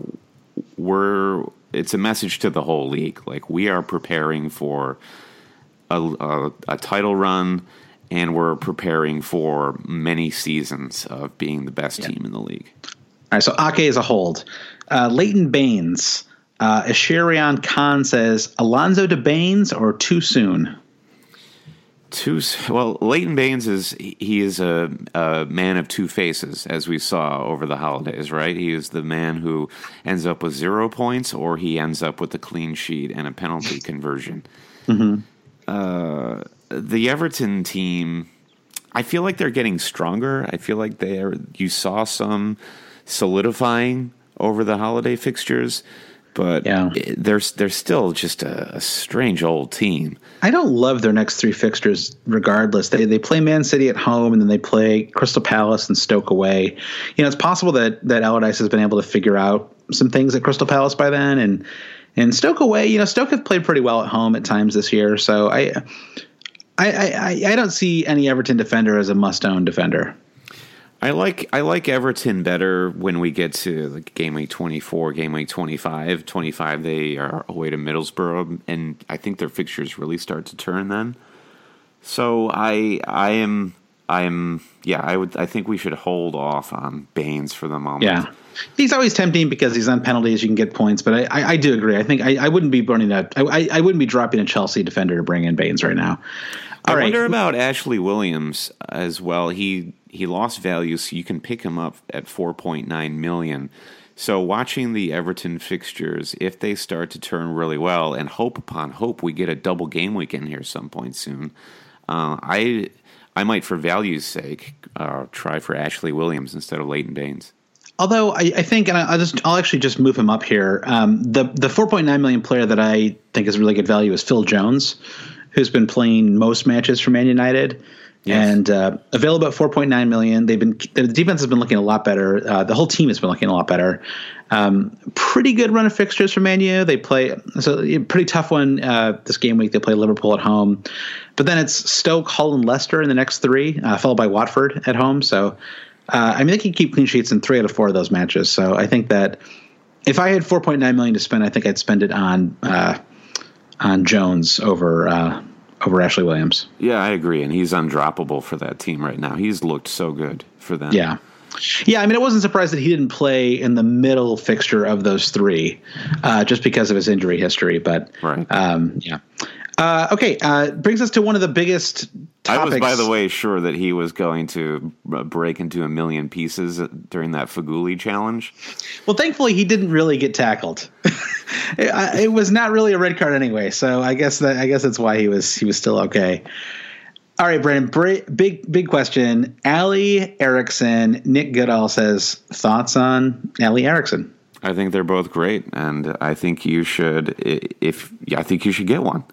we're. It's a message to the whole league. Like, we are preparing for a, a, a title run, and we're preparing for many seasons of being the best yeah. team in the league. All right, so Ake is a hold. Uh, Leighton Baines. Uh, Asherion Khan says, Alonso to Baines or too soon? Too well. Leighton Baines is he is a, a man of two faces, as we saw over the holidays. Right, he is the man who ends up with zero points, or he ends up with a clean sheet and a penalty conversion. Mm-hmm. Uh, the Everton team, I feel like they're getting stronger. I feel like they are. You saw some solidifying over the holiday fixtures. But yeah. they're, they're still just a, a strange old team. I don't love their next three fixtures regardless. They they play Man City at home, and then they play Crystal Palace and Stoke away. You know, it's possible that, that Allardyce has been able to figure out some things at Crystal Palace by then. And, and Stoke away, you know, Stoke have played pretty well at home at times this year. So I I, I, I don't see any Everton defender as a must-own defender. I like I like Everton better when we get to like game week twenty-four, game week twenty-five. twenty-five, they are away to Middlesbrough, and I think their fixtures really start to turn then. So I I am I am yeah I would I think we should hold off on Baines for the moment. Yeah, he's always tempting because he's on penalties. You can get points, but I I, I do agree. I think I, I wouldn't be burning a I I wouldn't be dropping a Chelsea defender to bring in Baines right now. All I right. wonder about Ashley Williams as well. He he lost value, so you can pick him up at four point nine million dollars. So watching the Everton fixtures, if they start to turn really well, and hope upon hope we get a double game week in here some point soon, uh, I I might, for value's sake, uh, try for Ashley Williams instead of Leighton Baines. Although I, I think, and I'll just I'll actually just move him up here. Um, the the four point nine million player that I think is really good value is Phil Jones, who's been playing most matches for Man United. Yes. And uh, available at four point nine million. They've been the defense has been looking a lot better. Uh, the whole team has been looking a lot better. Um, pretty good run of fixtures for Man U. They play so a pretty tough one uh, this game week. They play Liverpool at home, but then it's Stoke, Hull, and Leicester in the next three, uh, followed by Watford at home. So uh, I mean they can keep clean sheets in three out of four of those matches. So I think that if I had four point nine million to spend, I think I'd spend it on uh, on Jones over uh, over Ashley Williams. Yeah, I agree, and he's undroppable for that team right now. He's looked so good for them. Yeah. Yeah, I mean, I wasn't surprised that he didn't play in the middle fixture of those three, uh, just because of his injury history. But right. um, yeah, uh, okay, uh, brings us to one of the biggest topics. I was, by the way, sure that he was going to break into a million pieces during that Faguli challenge. Well, thankfully, he didn't really get tackled. it, it was not really a red card anyway, so I guess that I guess that's why he was he was still okay. All right, Brandon, big, big question. Alli Eriksson, Nick Goodall says, thoughts on Alli Eriksson? I think they're both great, and I think you should, if yeah, I think you should get one.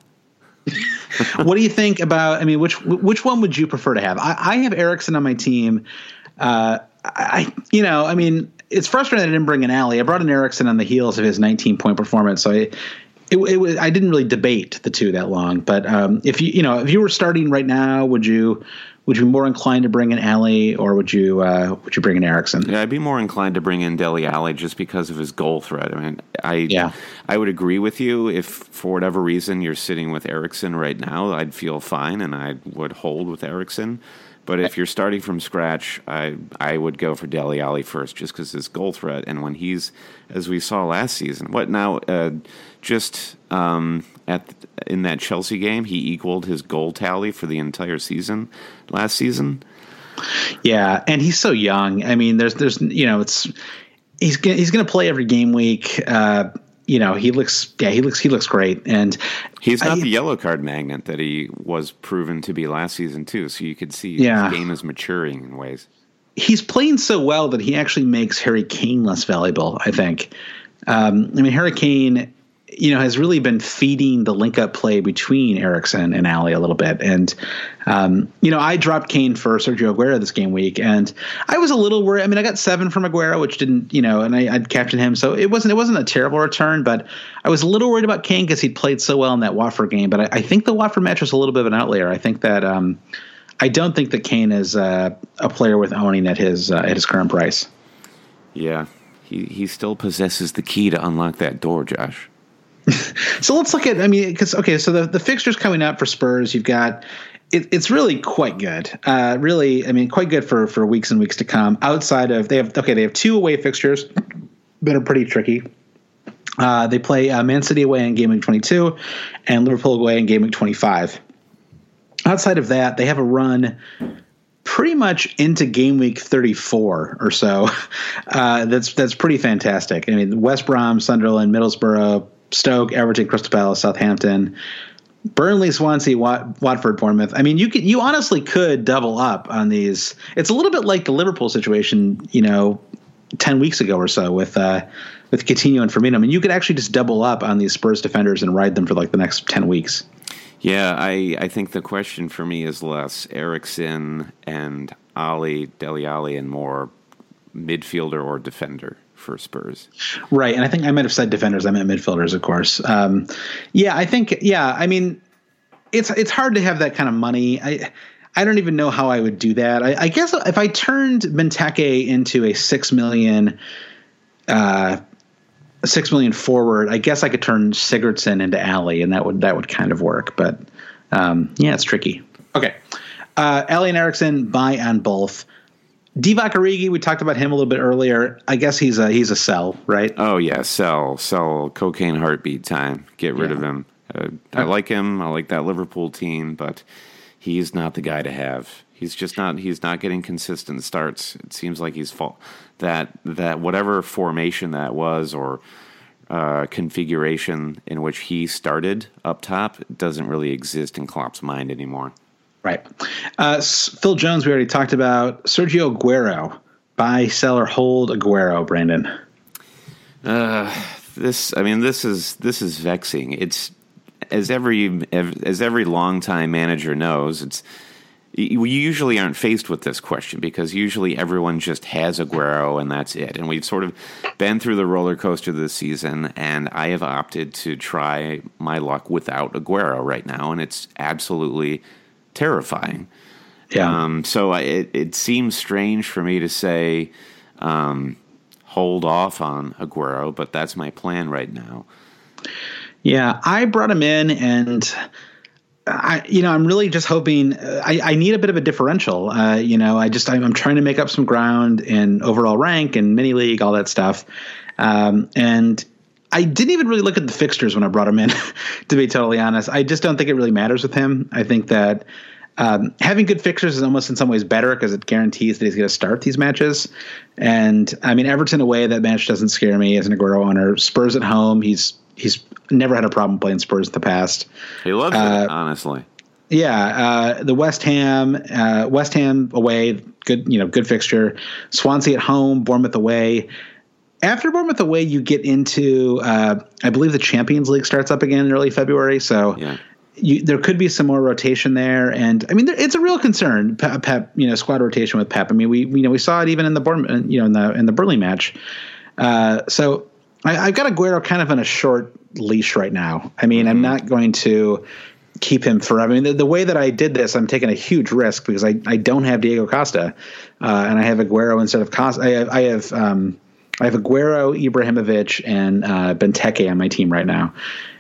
What do you think about, I mean, which which one would you prefer to have? I, I have Eriksson on my team. Uh, I, you know, I mean, it's frustrating that I didn't bring in Alli. I brought in Eriksson on the heels of his nineteen-point performance, so I It, it was, I didn't really debate the two that long, but um, if you you know if you were starting right now, would you would you be more inclined to bring in Alli, or would you uh, would you bring in Eriksson? Yeah, I'd be more inclined to bring in Dele Alli just because of his goal threat. I mean, I yeah. I would agree with you if for whatever reason you're sitting with Eriksson right now, I'd feel fine and I would hold with Eriksson. But if you're starting from scratch, I I would go for Dele Alli first, just because his goal threat, and when he's, as we saw last season, what now? Uh, just um, at in that Chelsea game, he equaled his goal tally for the entire season last season. Yeah, and he's so young. I mean, there's there's you know it's he's he's going to play every game week. Uh, you know, he looks yeah he looks he looks great, and he's not I, the yellow card magnet that he was proven to be last season too. So you could see yeah. his game is maturing in ways. He's playing so well that he actually makes Harry Kane less valuable, I think. Um, I mean, Harry Kane, you know, has really been feeding the link-up play between Eriksson and Alli a little bit. And, um, you know, I dropped Kane for Sergio Aguero this game week, and I was a little worried. I mean, I got seven from Aguero, which didn't, you know, and I, I'd captained him. So it wasn't it wasn't a terrible return, but I was a little worried about Kane because he'd played so well in that Watford game. But I, I think the Watford match was a little bit of an outlier. I think that um, I don't think that Kane is uh, a player worth owning at his uh, at his current price. Yeah, he, he still possesses the key to unlock that door, Josh. So let's look at, I mean, because, okay, so the, the fixtures coming up for Spurs, you've got, it, it's really quite good. Uh, really, I mean, quite good for, for weeks and weeks to come outside of, they have, okay, they have two away fixtures that are pretty tricky. Uh, they play uh, Man City away in game week twenty-two and Liverpool away in game week twenty-five. Outside of that, they have a run pretty much into game week thirty-four or so. Uh, that's, that's pretty fantastic. I mean, West Brom, Sunderland, Middlesbrough, Stoke, Everton, Crystal Palace, Southampton, Burnley, Swansea, Wat- Watford, Bournemouth. I mean, you could, you honestly could double up on these. It's a little bit like the Liverpool situation, you know, ten weeks ago or so with uh, with Coutinho and Firmino. I mean, you could actually just double up on these Spurs defenders and ride them for like the next ten weeks. Yeah, I, I think the question for me is less Eriksson and Ali, Dele Alli, and more midfielder or defender for Spurs. Right. And I think I might have said defenders. I meant midfielders, of course. Um, yeah, I think, yeah, I mean, it's, it's hard to have that kind of money. I, I don't even know how I would do that. I, I guess if I turned Benteke into a six million, uh, six million forward, I guess I could turn Sigurdsson into Alli, and that would, that would kind of work, but um, yeah, it's tricky. Okay. Uh, Alli and Eriksson, buy on both. Divock Origi, we talked about him a little bit earlier. I guess he's a he's a sell, right? Oh yeah, sell, sell, cocaine heartbeat time. Get rid yeah. of him. Uh, I like him. I like that Liverpool team, but he's not the guy to have. He's just not. He's not getting consistent starts. It seems like he's fall that that whatever formation that was or uh, configuration in which he started up top doesn't really exist in Klopp's mind anymore. Right. Uh, Phil Jones, we already talked about. Sergio Aguero, buy, sell, or hold Aguero, Brandon. Uh, this, I mean, this is this is vexing. It's as every as every longtime manager knows. It's you usually aren't faced with this question because usually everyone just has Aguero and that's it. And we've sort of been through the roller coaster this season, and I have opted to try my luck without Aguero right now, and it's absolutely terrifying. Yeah. Um, so I, it, it seems strange for me to say um, hold off on Aguero, but that's my plan right now. Yeah, I brought him in, and I, you know, I'm really just hoping. Uh, I, I need a bit of a differential. Uh, you know, I just I'm, I'm trying to make up some ground in overall rank and mini league, all that stuff. Um, and I didn't even really look at the fixtures when I brought him in. To be totally honest, I just don't think it really matters with him. I think that um, having good fixtures is almost in some ways better because it guarantees that he's going to start these matches. And I mean, Everton away, that match doesn't scare me as an Aguero owner. Spurs at home, he's he's never had a problem playing Spurs in the past. He loves uh, it, honestly. Yeah, uh, the West Ham, uh, West Ham away, good you know, good fixture. Swansea at home, Bournemouth away. After Bournemouth away, you get into, uh, I believe the Champions League starts up again in early February, so yeah. you, there could be some more rotation there. And I mean, there, it's a real concern, Pep, Pep, you know, squad rotation with Pep. I mean, we, we you know we saw it even in the Bournemouth, you know, in the in the Burnley match. Uh, so I, I've got Aguero kind of on a short leash right now. I mean, mm-hmm. I'm not going to keep him forever. I mean, the, the way that I did this, I'm taking a huge risk because I, I don't have Diego Costa, uh, and I have Aguero instead of Costa. I have I have um, I have Aguero, Ibrahimovic, and uh, Benteke on my team right now.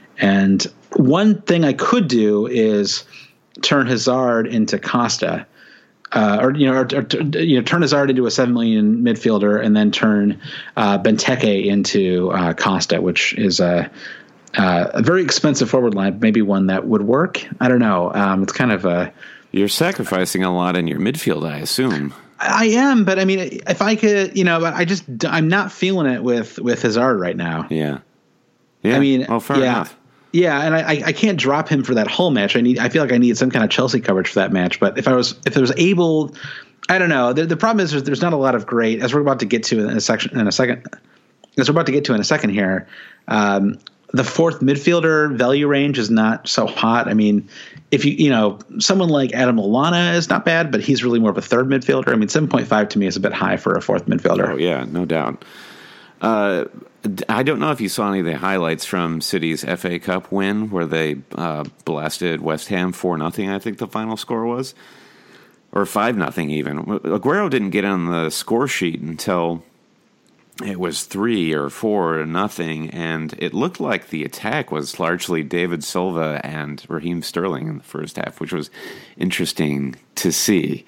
And one thing I could do is turn Hazard into Costa, uh, or you know, or, or, you know, turn Hazard into a seven million midfielder, and then turn uh, Benteke into uh, Costa, which is a, uh, a very expensive forward line. Maybe one that would work. I don't know. Um, it's kind of a. You're sacrificing a lot in your midfield, I assume. I am, but I mean, if I could, you know, I just I'm not feeling it with with Hazard right now. Yeah. Yeah. I mean, oh, fair yeah. enough. Yeah, and I, I can't drop him for that whole match. I need. I feel like I need some kind of Chelsea coverage for that match. But if I was, if I was able, I don't know. The, the problem is there's, there's not a lot of great, as we're about to get to in a section in a second. As we're about to get to in a second here, um, the fourth midfielder value range is not so hot. I mean, if you you know someone like Adam Lallana is not bad, but he's really more of a third midfielder. I mean, seven point five to me is a bit high for a fourth midfielder. Oh yeah, no doubt. Uh, I don't know if you saw any of the highlights from City's F A Cup win where they uh, blasted West Ham four nothing, I think the final score was. Or five nothing even. Aguero didn't get on the score sheet until it was three or four or nothing, and it looked like the attack was largely David Silva and Raheem Sterling in the first half, which was interesting to see.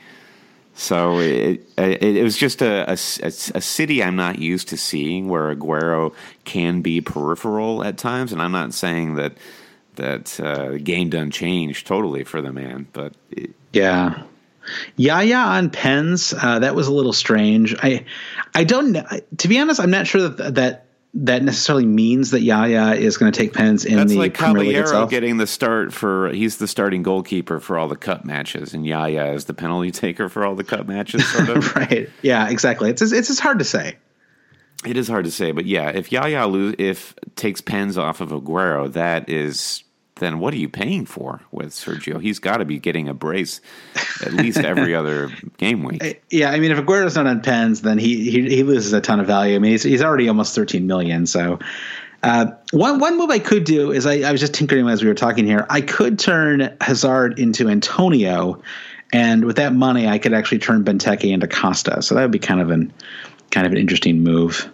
So it, it it was just a, a, a City I'm not used to seeing where Aguero can be peripheral at times, and I'm not saying that that uh, the game done changed totally for the man, but it, yeah, Yaya on pens uh, that was a little strange. I I don't know, to be honest. I'm not sure that that. That necessarily means that Yaya is going to take pens in That's the like Premier League Caballero itself. getting the start for he's the starting goalkeeper for all the cup matches, and Yaya is the penalty taker for all the cup matches. Sort of. Right? Yeah, exactly. It's it's just hard to say. It is hard to say, but yeah, if Yaya lose, if takes pens off of Aguero, that is then what are you paying for with Sergio? He's got to be getting a brace at least every other game week. Yeah, I mean, if Aguero's not on pens, then he he, he loses a ton of value. I mean, he's he's already almost thirteen million. So uh, one one move I could do is I, I was just tinkering as we were talking here. I could turn Hazard into Antonio, and with that money, I could actually turn Benteke into Costa. So that would be kind of an kind of an interesting move.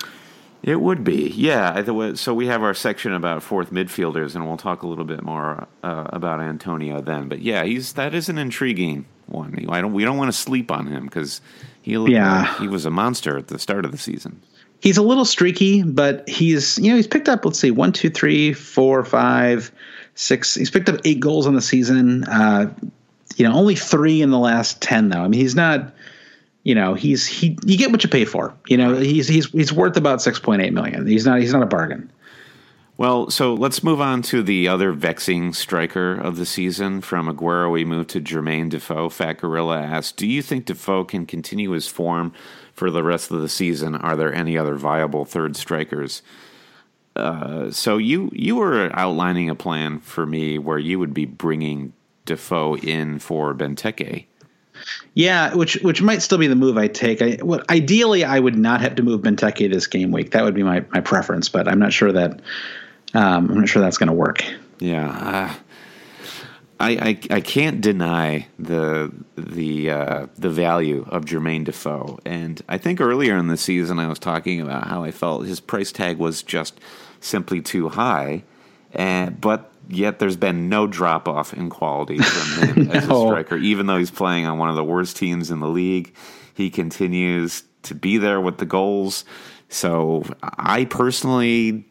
It would be, yeah. So we have our section about fourth midfielders, and we'll talk a little bit more uh, about Antonio then. But yeah, he's that is an intriguing one. I don't we don't want to sleep on him because he looked yeah. like he was a monster at the start of the season. He's a little streaky, but he's you know he's picked up let's see one two three four five six. He's picked up eight goals on the season. Uh, you know, only three in the last ten though. I mean, he's not. You know, he's he. You get what you pay for. You know, he's he's he's worth about six point eight million. He's not he's not a bargain. Well, so let's move on to the other vexing striker of the season. From Aguero, we move to Jermaine Defoe. Fat Gorilla asks, "Do you think Defoe can continue his form for the rest of the season? Are there any other viable third strikers?" Uh, so you you were outlining a plan for me where you would be bringing Defoe in for Benteke. Yeah, which which might still be the move I take. I, well, ideally, I would not have to move Benteke this game week. That would be my, my preference, but I'm not sure that um, I'm not sure that's going to work. Yeah, uh, I, I I can't deny the the uh, the value of Jermaine Defoe, and I think earlier in the season I was talking about how I felt his price tag was just simply too high, and but. Yet there's been no drop-off in quality from him no. as a striker. Even though he's playing on one of the worst teams in the league, he continues to be there with the goals. So I personally...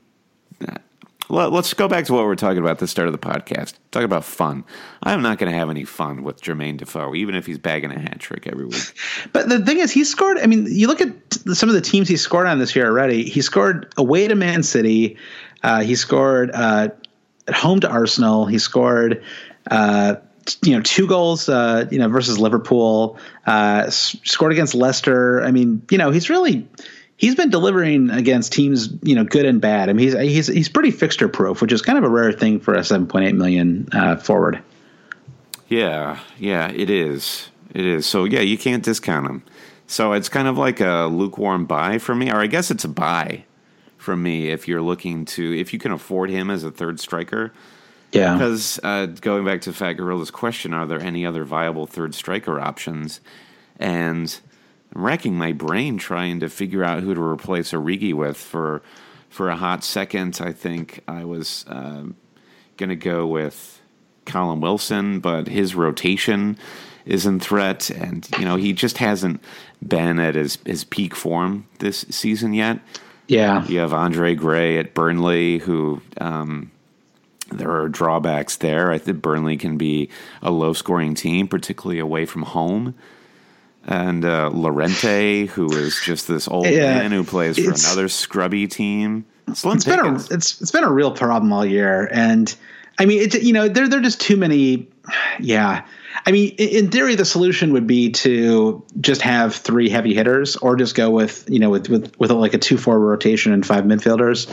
Let's go back to what we were talking about at the start of the podcast. Talk about fun. I'm not going to have any fun with Jermaine Defoe, even if he's bagging a hat trick every week. But the thing is, he scored... I mean, you look at some of the teams he scored on this year already. He scored away to Man City. Uh, he scored... Uh, At home to Arsenal, he scored, uh, you know, two goals, uh, you know, versus Liverpool. Uh, s- scored against Leicester. I mean, you know, he's really he's been delivering against teams, you know, good and bad. I mean, he's he's he's pretty fixture proof, which is kind of a rare thing for a seven point eight million uh, forward. Yeah, yeah, it is. It is. So yeah, you can't discount him. So it's kind of like a lukewarm buy for me, or I guess it's a buy. From me, if you're looking to, if you can afford him as a third striker, yeah. Because uh, going back to Fat Gorilla's question, are there any other viable third striker options? And I'm racking my brain trying to figure out who to replace Origi with. For for a hot second, I think I was uh, going to go with Callum Wilson, but his rotation is in threat, and you know he just hasn't been at his his peak form this season yet. Yeah. You have Andre Gray at Burnley, who um, there are drawbacks there. I think Burnley can be a low-scoring team, particularly away from home. And uh, Llorente, who is just this old yeah, man who plays for another scrubby team. Slim it's been a it's it's been a real problem all year, and I mean, it's you know, there there are just too many. Yeah. I mean, in theory, the solution would be to just have three heavy hitters, or just go with you know with with, with a, like a two forward rotation and five midfielders.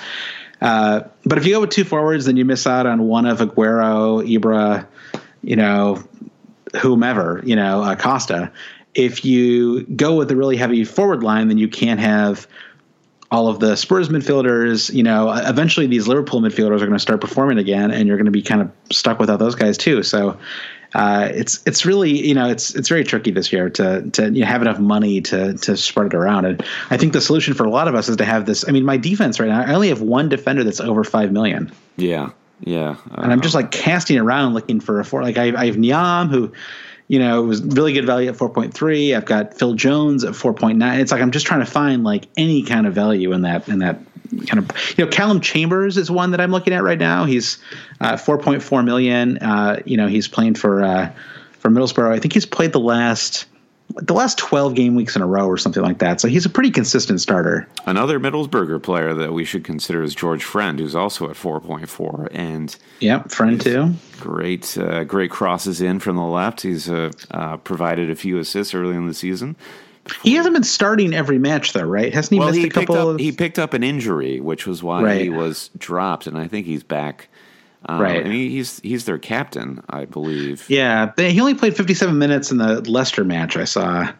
Uh, but if you go with two forwards, then you miss out on one of Aguero, Ibra, you know, whomever, you know, uh, Costa. If you go with a really heavy forward line, then you can't have all of the Spurs midfielders. You know, eventually these Liverpool midfielders are going to start performing again, and you're going to be kind of stuck without those guys too. So. Uh, it's it's really you know it's it's very tricky this year to to you know, have enough money to to spread it around, and I think the solution for a lot of us is to have this. I mean, my defense right now, I only have one defender that's over five million. Yeah, yeah, uh, and I'm just like casting around looking for a four. Like I, I have Niam, who you know was really good value at four point three. I've got Phil Jones at four point nine. It's like I'm just trying to find like any kind of value in that in that. Kind of, you know, Callum Chambers is one that I'm looking at right now. He's uh, four point four million. Uh, you know, he's playing for uh, for Middlesbrough. I think he's played the last the last twelve game weeks in a row or something like that. So he's a pretty consistent starter. Another Middlesbrough player that we should consider is George Friend, who's also at four point four. And yeah, Friend too. Great, uh, great crosses in from the left. He's uh, uh, provided a few assists early in the season. He hasn't been starting every match, though, right? Hasn't he well, missed he a couple? Picked up, of... He picked up an injury, which was why right. he was dropped, and I think he's back. Um, right. And he, he's he's their captain, I believe. Yeah, but he only played fifty-seven minutes in the Leicester match I saw,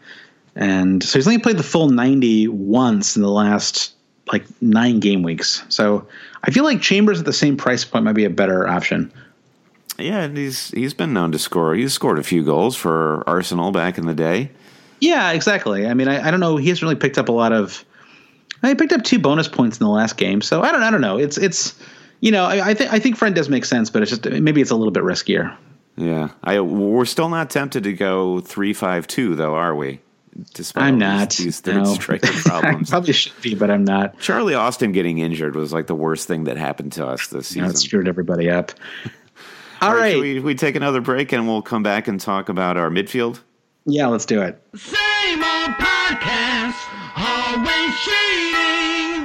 and so he's only played the full ninety once in the last like nine game weeks. So I feel like Chambers at the same price point might be a better option. Yeah, and he's he's been known to score. He's scored a few goals for Arsenal back in the day. Yeah, exactly. I mean, I, I don't know. He hasn't really picked up a lot of. He picked up two bonus points in the last game, so I don't. I don't know. It's it's, you know, I, I think I think Friend does make sense, but it's just maybe it's a little bit riskier. Yeah, I we're still not tempted to go three five two though, are we? Despite I'm these, not. These third no. striker problems. I probably should be, but I'm not. Charlie Austin getting injured was like the worst thing that happened to us this season. That screwed everybody up. All, All right, right. Should we, we take another break and we'll come back and talk about our midfield? Yeah, let's do it. Same old podcast, always cheating.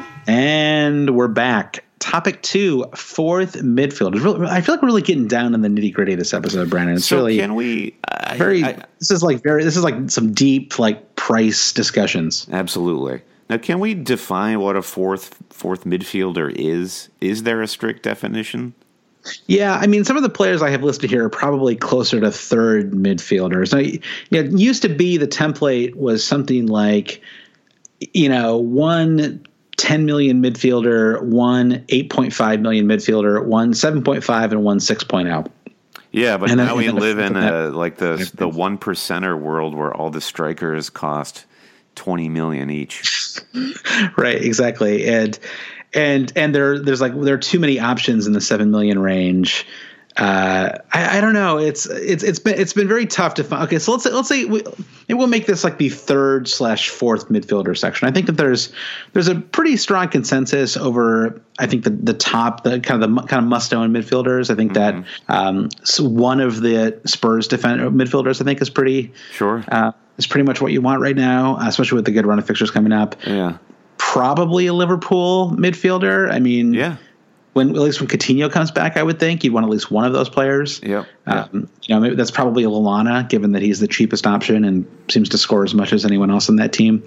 And we're back. Topic two, fourth midfield. Really, I feel like we're really getting down in the nitty gritty of this episode, Brandon. It's so really can we I, very. I, this is like very. This is like some deep like price discussions. Absolutely. Now, can we define what a fourth fourth midfielder is? Is there a strict definition? Yeah, I mean, some of the players I have listed here are probably closer to third midfielders. Now, you know, it used to be the template was something like, you know, one ten million midfielder, one eight point five million midfielder, one seven point five, and one six point oh. Yeah, but and now then, we then live in that, a like the the one percenter world where all the strikers cost twenty million each. Right, exactly, and and and there there's like there are too many options in the seven million range. Uh, I, I don't know. It's it's it's been it's been very tough to find. Okay, so let's say let's say we, maybe we'll make this like the third slash fourth midfielder section. I think that there's there's a pretty strong consensus over. I think the the top the kind of the kind of must own midfielders. I think mm-hmm. that um, so one of the Spurs defend midfielders I think is pretty sure uh, is pretty much what you want right now, especially with the good run of fixtures coming up. Yeah, probably a Liverpool midfielder. I mean, yeah. When at least when Coutinho comes back, I would think you'd want at least one of those players. Yep. Um, yep. You know, maybe that's probably a Lallana, given that he's the cheapest option and seems to score as much as anyone else on that team.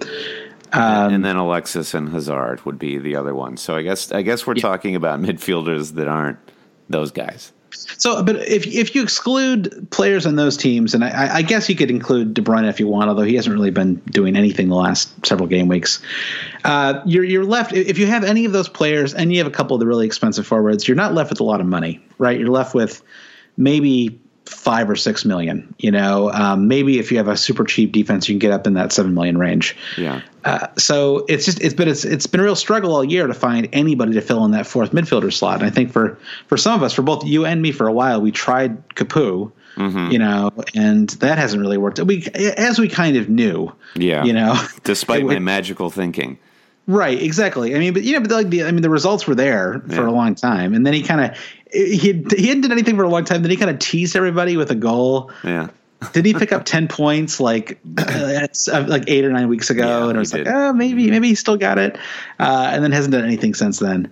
Um, and then Alexis and Hazard would be the other one. So I guess I guess we're yeah. talking about midfielders that aren't those guys. So, but if if you exclude players on those teams, and I, I guess you could include De Bruyne if you want, although he hasn't really been doing anything the last several game weeks, uh, you're you're left. If you have any of those players and you have a couple of the really expensive forwards, you're not left with a lot of money, right? You're left with maybe five or six million. You know, um, maybe if you have a super cheap defense, you can get up in that seven million range. Yeah. Uh, so it's just it's been it's it's been a real struggle all year to find anybody to fill in that fourth midfielder slot. And I think for for some of us, for both you and me, for a while, we tried Capu, mm-hmm. you know, and that hasn't really worked. We as we kind of knew, yeah, you know, despite it, my it, magical thinking. Right, exactly. I mean, but you know, but like the I mean, the results were there for yeah. a long time, and then he kind of he he hadn't done anything for a long time. Then he kind of teased everybody with a goal. Yeah. Did he pick up ten points like uh, like eight or nine weeks ago? Yeah, and it was like, did. oh, maybe maybe he still got it, uh, and then hasn't done anything since then.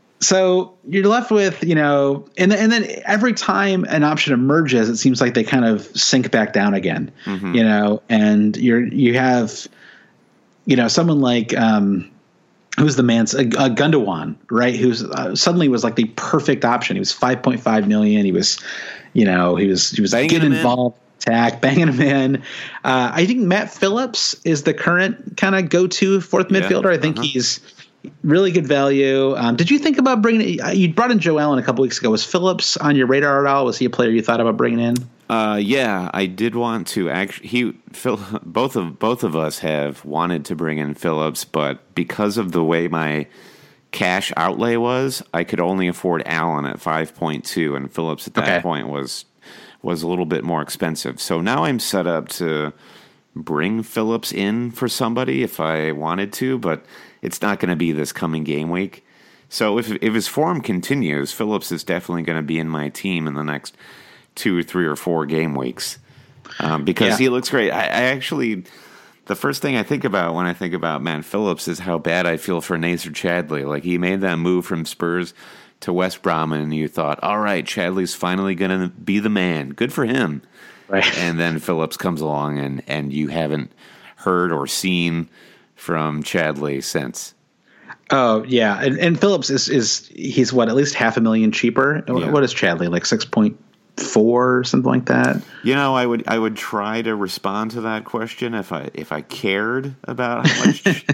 So you're left with, you know, and and then every time an option emerges, it seems like they kind of sink back down again, mm-hmm. you know, and you're you have, you know, someone like. Um, Who's the man? Uh, Gundogan, right? Who's uh, suddenly was like the perfect option. He was five point five million. He was, you know, he was he was banging getting involved, in. attack, banging him in. Uh, I think Matt Phillips is the current kind of go-to fourth yeah, midfielder. I think uh-huh. he's really good value. Um, did you think about bringing? You brought in Joe Allen a couple weeks ago. Was Phillips on your radar at all? Was he a player you thought about bringing in? Uh, yeah, I did want to actually. He, Phil, both of both of us have wanted to bring in Phillips, but because of the way my cash outlay was, I could only afford Allen at five point two, and Phillips at that okay. point was was a little bit more expensive. So now I'm set up to bring Phillips in for somebody if I wanted to, but it's not going to be this coming game week. So if if his form continues, Phillips is definitely going to be in my team in the next two or three or four game weeks um, because yeah. he looks great. I, I actually, the first thing I think about when I think about Matt Phillips is how bad I feel for Nacer Chadley. Like he made that move from Spurs to West Brom, and you thought, all right, Chadley's finally going to be the man. Good for him. Right. And then Phillips comes along, and, and you haven't heard or seen from Chadley since. Oh yeah, and, and Phillips is is he's what, at least half a million cheaper. Yeah. What is Chadley, like six point four or something like that? You know, I would I would try to respond to that question if I if I cared about how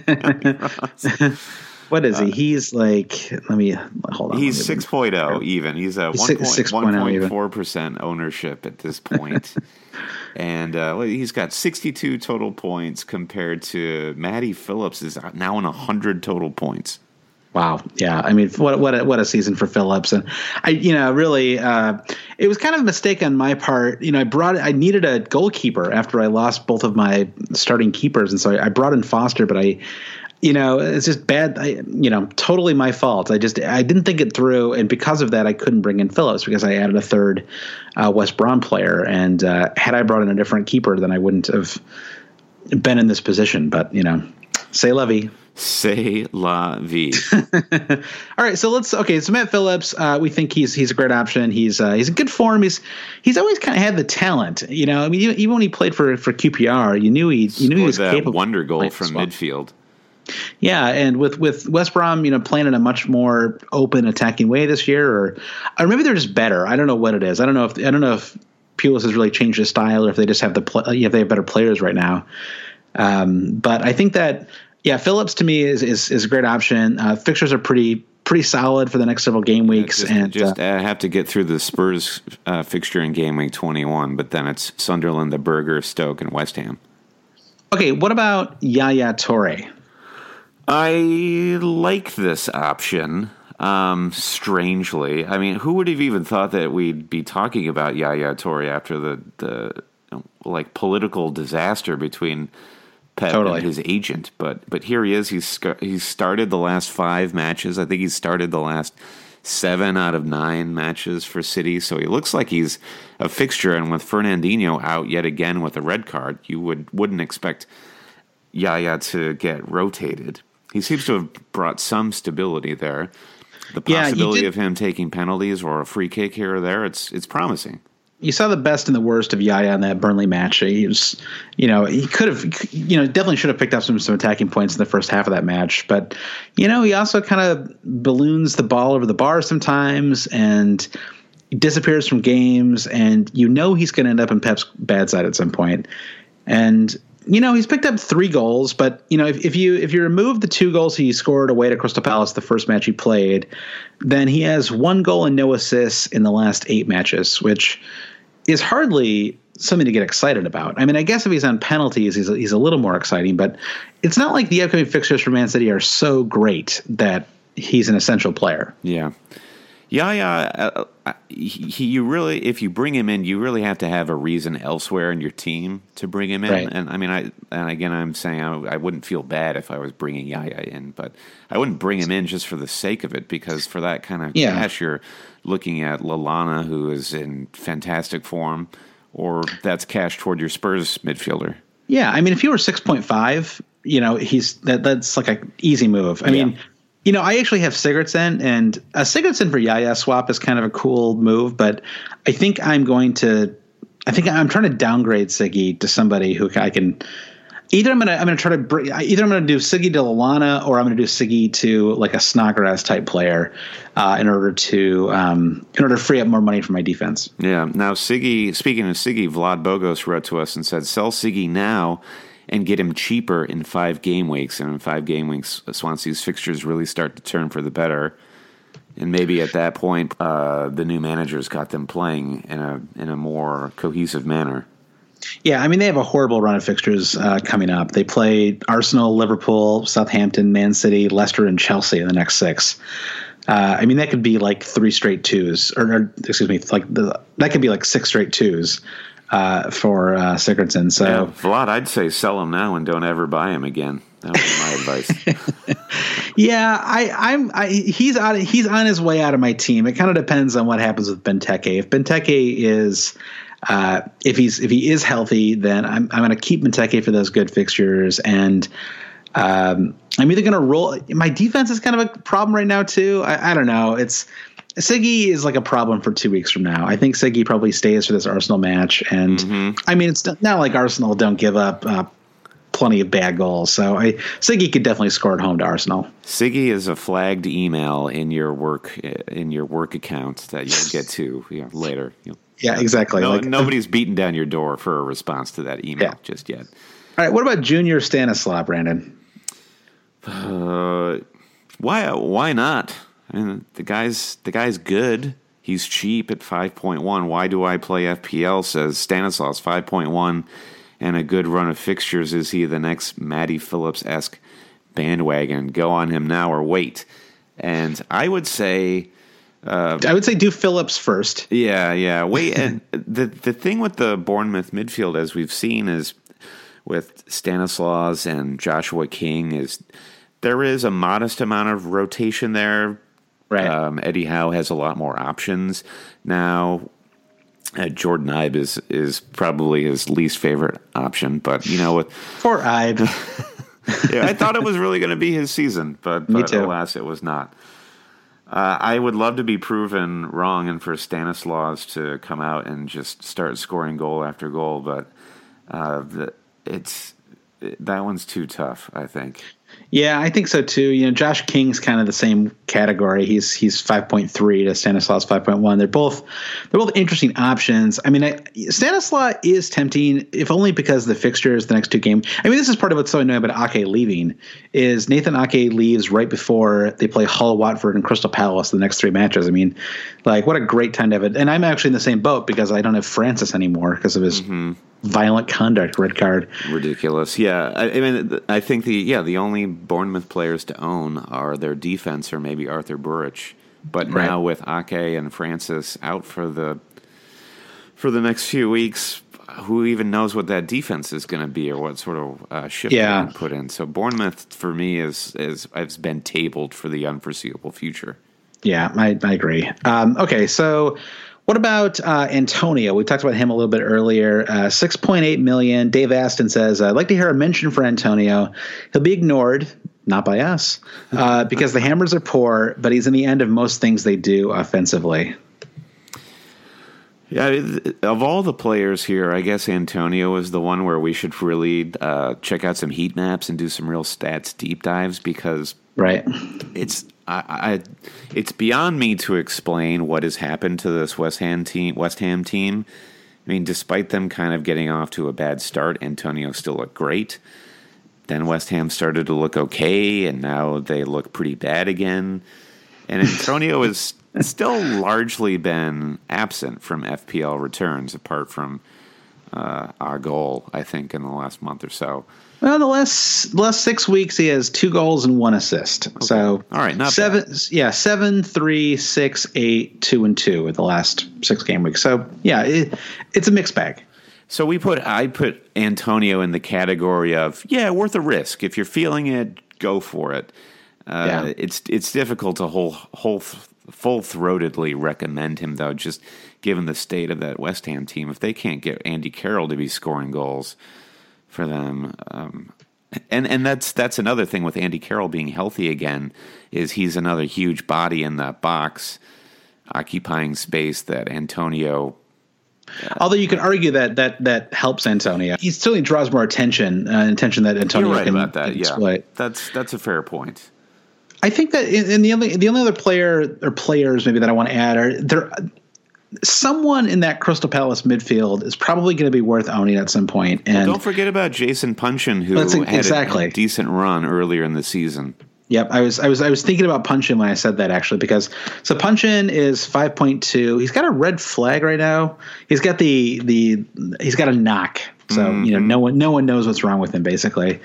much. What is he? Uh, he's like, let me hold on. He's six point oh even. He's a one point four percent ownership at this point. And uh, he's got sixty-two total points compared to Matty Phillips is now in one hundred total points. Wow. Yeah. I mean, what what a, what a season for Phillips. And I, you know, really, uh, it was kind of a mistake on my part. You know, I brought, I needed a goalkeeper after I lost both of my starting keepers. And so I, I brought in Foster, but I, you know, it's just bad. I, you know, totally my fault. I just, I didn't think it through. And because of that, I couldn't bring in Phillips because I added a third uh, West Brom player. And uh, had I brought in a different keeper, then I wouldn't have been in this position. But, you know, say la vie. C'est la vie. All right, so let's okay. So Matt Phillips, uh, we think he's he's a great option. He's uh, he's in good form. He's he's always kind of had the talent, you know. I mean, even when he played for, for Q P R, you knew he you knew he was that capable. Wonder goal from well. midfield. Yeah, and with, with West Brom, you know, playing in a much more open attacking way this year, or or maybe they're just better. I don't know what it is. I don't know if I don't know if Pulis has really changed his style, or if they just have the play, if they have better players right now. Um, but I think that yeah, Phillips to me is is, is a great option. Uh, fixtures are pretty pretty solid for the next several game weeks, yeah, just, and just uh, uh, have to get through the Spurs uh, fixture in game week twenty-one, but then it's Sunderland, the Burger, Stoke, and West Ham. Okay, what about Yaya Toure? I like this option, um, strangely. I mean, who would have even thought that we'd be talking about Yaya Toure after the, the like, political disaster between Pep totally. and his agent? But but here he is. He's, he's started the last five matches. I think he's started the last seven out of nine matches for City. So he looks like he's a fixture. And with Fernandinho out yet again with a red card, you would, wouldn't expect Yaya to get rotated. He seems to have brought some stability there. The possibility yeah, of him taking penalties or a free kick here or there, it's it's promising. You saw the best and the worst of Yaya in that Burnley match. He was, you know, he could have, you know, definitely should have picked up some some attacking points in the first half of that match. But, you know, he also kind of balloons the ball over the bar sometimes and disappears from games. And you know he's going to end up in Pep's bad side at some point. And you know, he's picked up three goals, but, you know, if, if you if you remove the two goals he scored away to Crystal Palace the first match he played, then he has one goal and no assists in the last eight matches, which is hardly something to get excited about. I mean, I guess if he's on penalties, he's a, he's a little more exciting, but it's not like the upcoming fixtures for Man City are so great that he's an essential player. Yeah. Yaya, uh, he, he, you really, if you bring him in, you really have to have a reason elsewhere in your team to bring him in. Right. And I mean, I and again, I'm saying I, I wouldn't feel bad if I was bringing Yaya in, but I wouldn't bring him in just for the sake of it, because for that kind of yeah. cash, you're looking at Lallana, who is in fantastic form, or that's cash toward your Spurs midfielder. Yeah, I mean, if he were six point five, you know, he's that that's like an easy move. I yeah. mean. You know, I actually have Sigurdsson, and a Sigurdsson for Yaya swap is kind of a cool move, but I think I'm going to, I think I'm trying to downgrade Siggy to somebody who I can, either I'm going to, I'm going to try to bring, either I'm going to do Siggy to Lallana, or I'm going to do Siggy to like a Snodgrass type player, uh, in order to, um, in order to free up more money for my defense. Yeah. Now, Siggy, speaking of Siggy, Vlad Bogos wrote to us and said, sell Siggy now and get him cheaper in five game weeks. And in five game weeks, Swansea's fixtures really start to turn for the better. And maybe at that point, uh, the new manager's got them playing in a in a more cohesive manner. Yeah, I mean, they have a horrible run of fixtures uh, coming up. They play Arsenal, Liverpool, Southampton, Man City, Leicester, and Chelsea in the next six. Uh, I mean, that could be like three straight twos, or, or excuse me, like the, that could be like six straight twos. Uh, for uh, Sigurdsson. So, yeah, Vlad, I'd say sell him now and don't ever buy him again. That would be my advice. yeah, I, I'm. I, he's on. He's on his way out of my team. It kind of depends on what happens with Benteke. If Benteke is, uh, if he's if he is healthy, then I'm I'm going to keep Benteke for those good fixtures, and um, I'm either going to roll. My defense is kind of a problem right now too. I, I don't know. It's. Siggy is like a problem for two weeks from now. I think Siggy probably stays for this Arsenal match. And mm-hmm. I mean, it's not like Arsenal don't give up uh, plenty of bad goals. So I, Siggy could definitely score at home to Arsenal. Siggy is a flagged email in your work, in your work account that you'll get to you know, later. You'll, yeah, exactly. No, like, nobody's beating down your door for a response to that email yeah. just yet. All right. What about Junior Stanislav, Brandon? Uh, why, why not? I mean, the guy's the guy's good. He's cheap at five point one. Why do I play F P L, says Stanislav's five point one, and a good run of fixtures. Is he the next Matty Phillips-esque bandwagon? Go on him now or wait. And I would say... Uh, I would say do Phillips first. Yeah, yeah. Wait, and the, the thing with the Bournemouth midfield, as we've seen, is with Stanislas and Joshua King, is there is a modest amount of rotation there. Right. Um, Eddie Howe has a lot more options now. Uh, Jordan Ibe is is probably his least favorite option, but you know, with poor Ibe, yeah, I thought it was really going to be his season, but, Me but too. alas, it was not. Uh, I would love to be proven wrong and for Stanislas to come out and just start scoring goal after goal, but uh, the, it's it, that one's too tough, I think. Yeah, I think so too. You know, Josh King's kind of the same category. He's he's five point three to Stanislaus five point one. They're both they're both interesting options. I mean, I, Stanislaus is tempting, if only because the fixtures the next two games. I mean, this is part of what's so annoying about Ake leaving is Nathan Ake leaves right before they play Hull, Watford, and Crystal Palace the next three matches. I mean, like what a great time to have it. And I'm actually in the same boat because I don't have Francis anymore because of his. Mm-hmm. Violent conduct, red card. Ridiculous. Yeah. I, I mean, I think the yeah the only Bournemouth players to own are their defense or maybe Arthur Burridge. But right. now with Ake and Francis out for the for the next few weeks, who even knows what that defense is going to be or what sort of uh, shift yeah. they put in. So Bournemouth for me is is has been tabled for the unforeseeable future. Yeah, I, I agree. Um, okay, so. What about uh, Antonio? We talked about him a little bit earlier. Uh, six point eight million dollars. Dave Aston says, I'd like to hear a mention for Antonio. He'll be ignored, not by us, uh, because the Hammers are poor, but he's in the end of most things they do offensively. Yeah, of all the players here, I guess Antonio is the one where we should really uh, check out some heat maps and do some real stats deep dives because right. it's I, I it's beyond me to explain what has happened to this West Ham team. West Ham team. I mean, despite them kind of getting off to a bad start, Antonio still looked great. Then West Ham started to look okay, and now they look pretty bad again. And Antonio has still largely been absent from F P L returns, apart from uh, our goal, I think, in the last month or so. Well, the last the last six weeks he has two goals and one assist. Okay. So all right, not seven. Bad. Yeah, seven, three, six, eight, two, and two in the last six game weeks. So yeah, it, it's a mixed bag. So we put I put Antonio in the category of yeah, worth a risk. If you're feeling it, go for it. Uh, yeah. It's it's difficult to whole whole full throatedly recommend him though, just given the state of that West Ham team. If they can't get Andy Carroll to be scoring goals for them, um, and and that's that's another thing with Andy Carroll being healthy again is he's another huge body in that box, occupying space that Antonio. Uh, Although you could argue that that that helps Antonio, he certainly draws more attention, uh, attention that Antonio You're right can, about that. can yeah, exploit. that's that's a fair point. I think that in, in the only the only other player or players maybe that I want to add are there. Someone in that Crystal Palace midfield is probably going to be worth owning at some point. And well, don't forget about Jason Punchin, who had exactly. a, a decent run earlier in the season. Yep, I was I was I was thinking about Punchin when I said that actually because so Punchin is five point two. He's got a red flag right now. He's got the the he's got a knock. So mm-hmm. you know no one no one knows what's wrong with him basically.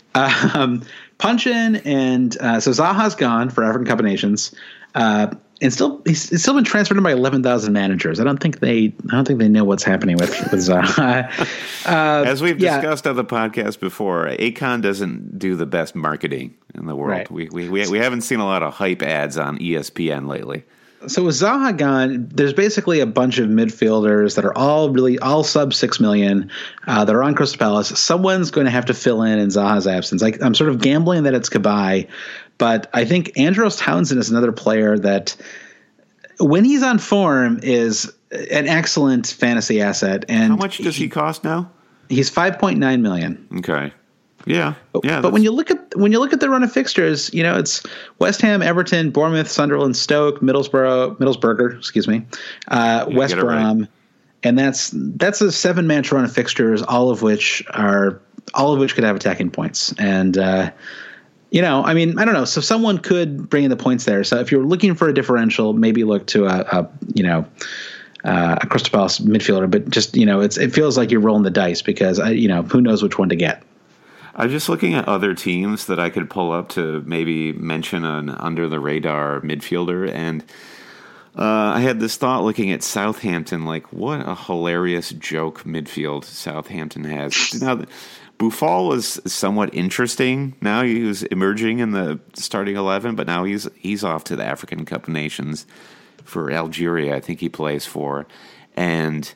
Um, Punchin and uh, so Zaha's gone for African Cup of Nations. Uh, And still, he's, he's still been transferred in by eleven thousand managers. I don't think they, I don't think they know what's happening with with Zaha. Uh, As we've yeah. discussed on the podcast before, Akon doesn't do the best marketing in the world. Right. We, we we we haven't seen a lot of hype ads on E S P N lately. So with Zaha gone, there's basically a bunch of midfielders that are all really all sub six million uh, that are on Crystal Palace. Someone's going to have to fill in in Zaha's absence. Like I'm sort of gambling that it's Cabaye. But I think Andros Townsend is another player that, when he's on form, is an excellent fantasy asset. And how much does he, he cost now? He's five point nine million. Okay, yeah, but, yeah. But when you look at when you look at the run of fixtures, you know it's West Ham, Everton, Bournemouth, Sunderland, Stoke, Middlesbrough, Middlesbrough, excuse me, uh, West Brom, right. And that's that's a seven match run of fixtures, all of which are all of which could have attacking points and. Uh, You know, I mean, I don't know. So someone could bring in the points there. So if you're looking for a differential, maybe look to a, a you know, uh, a Crystal Palace midfielder. But just, you know, it's it feels like you're rolling the dice because, I, you know, who knows which one to get. I'm just looking at other teams that I could pull up to maybe mention an under-the-radar midfielder. And uh, I had this thought looking at Southampton, like what a hilarious joke midfield Southampton has. Now, Buffal was somewhat interesting. Now he was emerging in the starting eleven, but now he's he's off to the African Cup of Nations for Algeria, I think he plays for. And,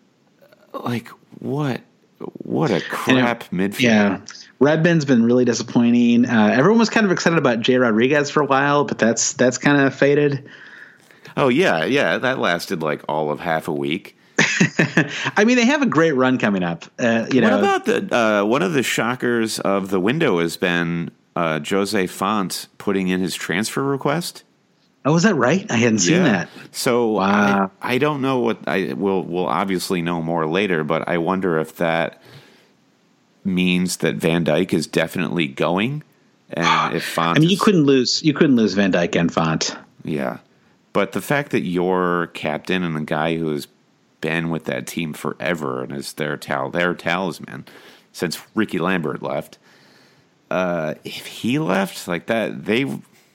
like, what what a crap you know, midfield. Yeah. Redmond's been really disappointing. Uh, everyone was kind of excited about Jay Rodriguez for a while, but that's that's kind of faded. Oh, yeah, yeah. That lasted, like, all of half a week. I mean, they have a great run coming up. Uh, you know, what about the uh, one of the shockers of the window has been uh, Jose Font putting in his transfer request. Oh, is that right? I hadn't seen Yeah. that. So Wow. I, I don't know what I will. We'll obviously know more later, but I wonder if that means that Van Dijk is definitely going, and if Font. I mean, you is- couldn't lose. You couldn't lose Van Dijk and Font. Yeah, but the fact that your captain and the guy who has been with that team forever and is their tal their talisman since Ricky Lambert left, uh, if he left like that, they.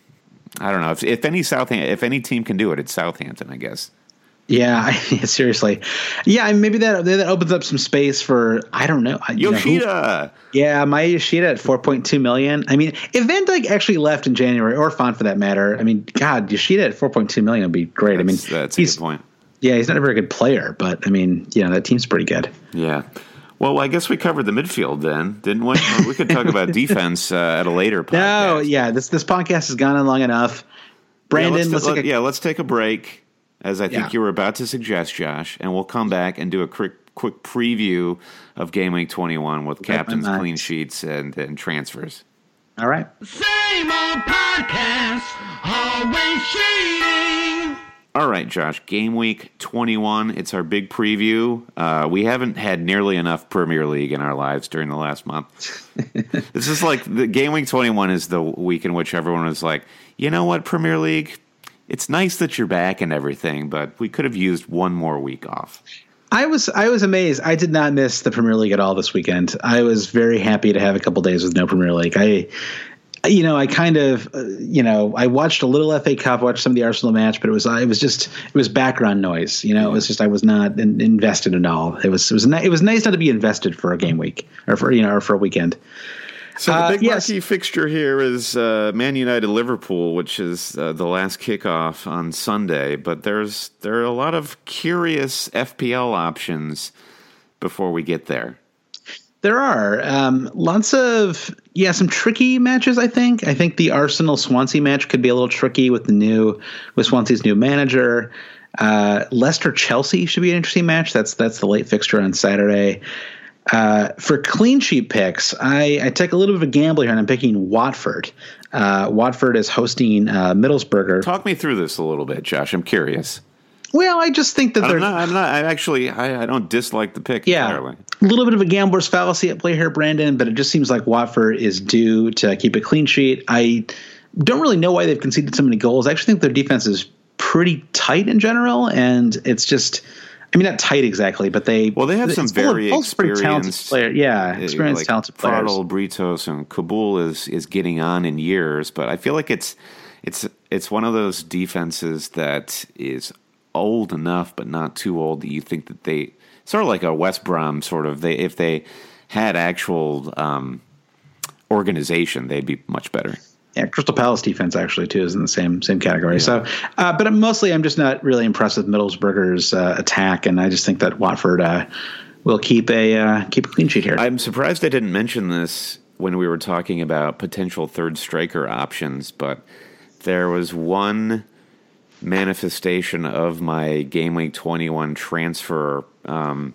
I don't know if, if any Southampton, if any team can do it, it's Southampton, I guess. Yeah, I, seriously. Yeah, and maybe that that opens up some space for I don't know. you know, who- Yoshida. yeah, Maya Yoshida at four point two million. I mean, if Van Dijk actually left in January, or Font for that matter, I mean, God, Yoshida at four point two million would be great. I mean, That's, that's a he's good point. yeah, he's not a very good player, but I mean, you know, that team's pretty good. Yeah. Well, I guess we covered the midfield then, didn't we? Or we could talk about defense uh, at a later podcast. No, yeah, this this podcast has gone on long enough. Brandon, yeah, let's, let's let, take a, yeah, let's take a break, as I think Yeah. you were about to suggest, Josh, and we'll come back and do a quick quick preview of Game Week twenty-one with Read my captains, mind. clean sheets, and, and transfers. all right. Same old podcast, always cheating. All right, Josh, Game Week twenty-one. It's our big preview. Uh, we haven't had nearly enough Premier League in our lives during the last month. This is like the Game Week twenty-one is the week in which everyone was like, you know what, Premier League? It's nice that you're back and everything, but we could have used one more week off. I was I was amazed. I did not miss the Premier League at all this weekend. I was very happy to have a couple days with no Premier League. I, you know, I kind of, uh, you know, I watched a little F A Cup, watched some of the Arsenal match, but it was it was just it was background noise. You know, it was just I was not in, invested at all. It was it was ni- it was nice not to be invested for a game week or for you know or for a weekend. So the Uh, big yes. marquee fixture here is uh, Man United Liverpool, which is uh, the last kickoff on Sunday. But there's there are a lot of curious F P L options before we get there. There are um, lots of yeah some tricky matches. I think I think the Arsenal Swansea match could be a little tricky with the new with Swansea's new manager. Uh, Leicester Chelsea should be an interesting match. That's that's the late fixture on Saturday. Uh, for clean sheet picks, I, I take a little bit of a gamble here, and I'm picking Watford. Uh, Watford is hosting uh, Middlesbrough. Talk me through this a little bit, Josh. I'm curious. Well, I just think that I'm they're not. I'm not. I actually. I, I don't dislike the pick yeah, entirely. a little bit of a gambler's fallacy at play here, Brandon. But it just seems like Watford is due to keep a clean sheet. I don't really know why they've conceded so many goals. I actually think their defense is pretty tight in general, and it's just. I mean, not tight exactly, but they Well, they have some it's full of- very full of pretty talented experienced players. Yeah, experienced, like talented players. Prado, Britos, and Kabul is is getting on in years, but I feel like it's it's it's one of those defenses that is old enough, but not too old that you think that they sort of like a West Brom sort of. They if they had actual um, organization, they'd be much better. Yeah, Crystal Palace defense actually too is in the same same category. So, uh, but mostly I'm just not really impressed with Middlesbrough's uh, attack, and I just think that Watford uh, will keep a uh, keep a clean sheet here. I'm surprised I didn't mention this when we were talking about potential third striker options, but there was one manifestation of my Game Week twenty-one transfer um,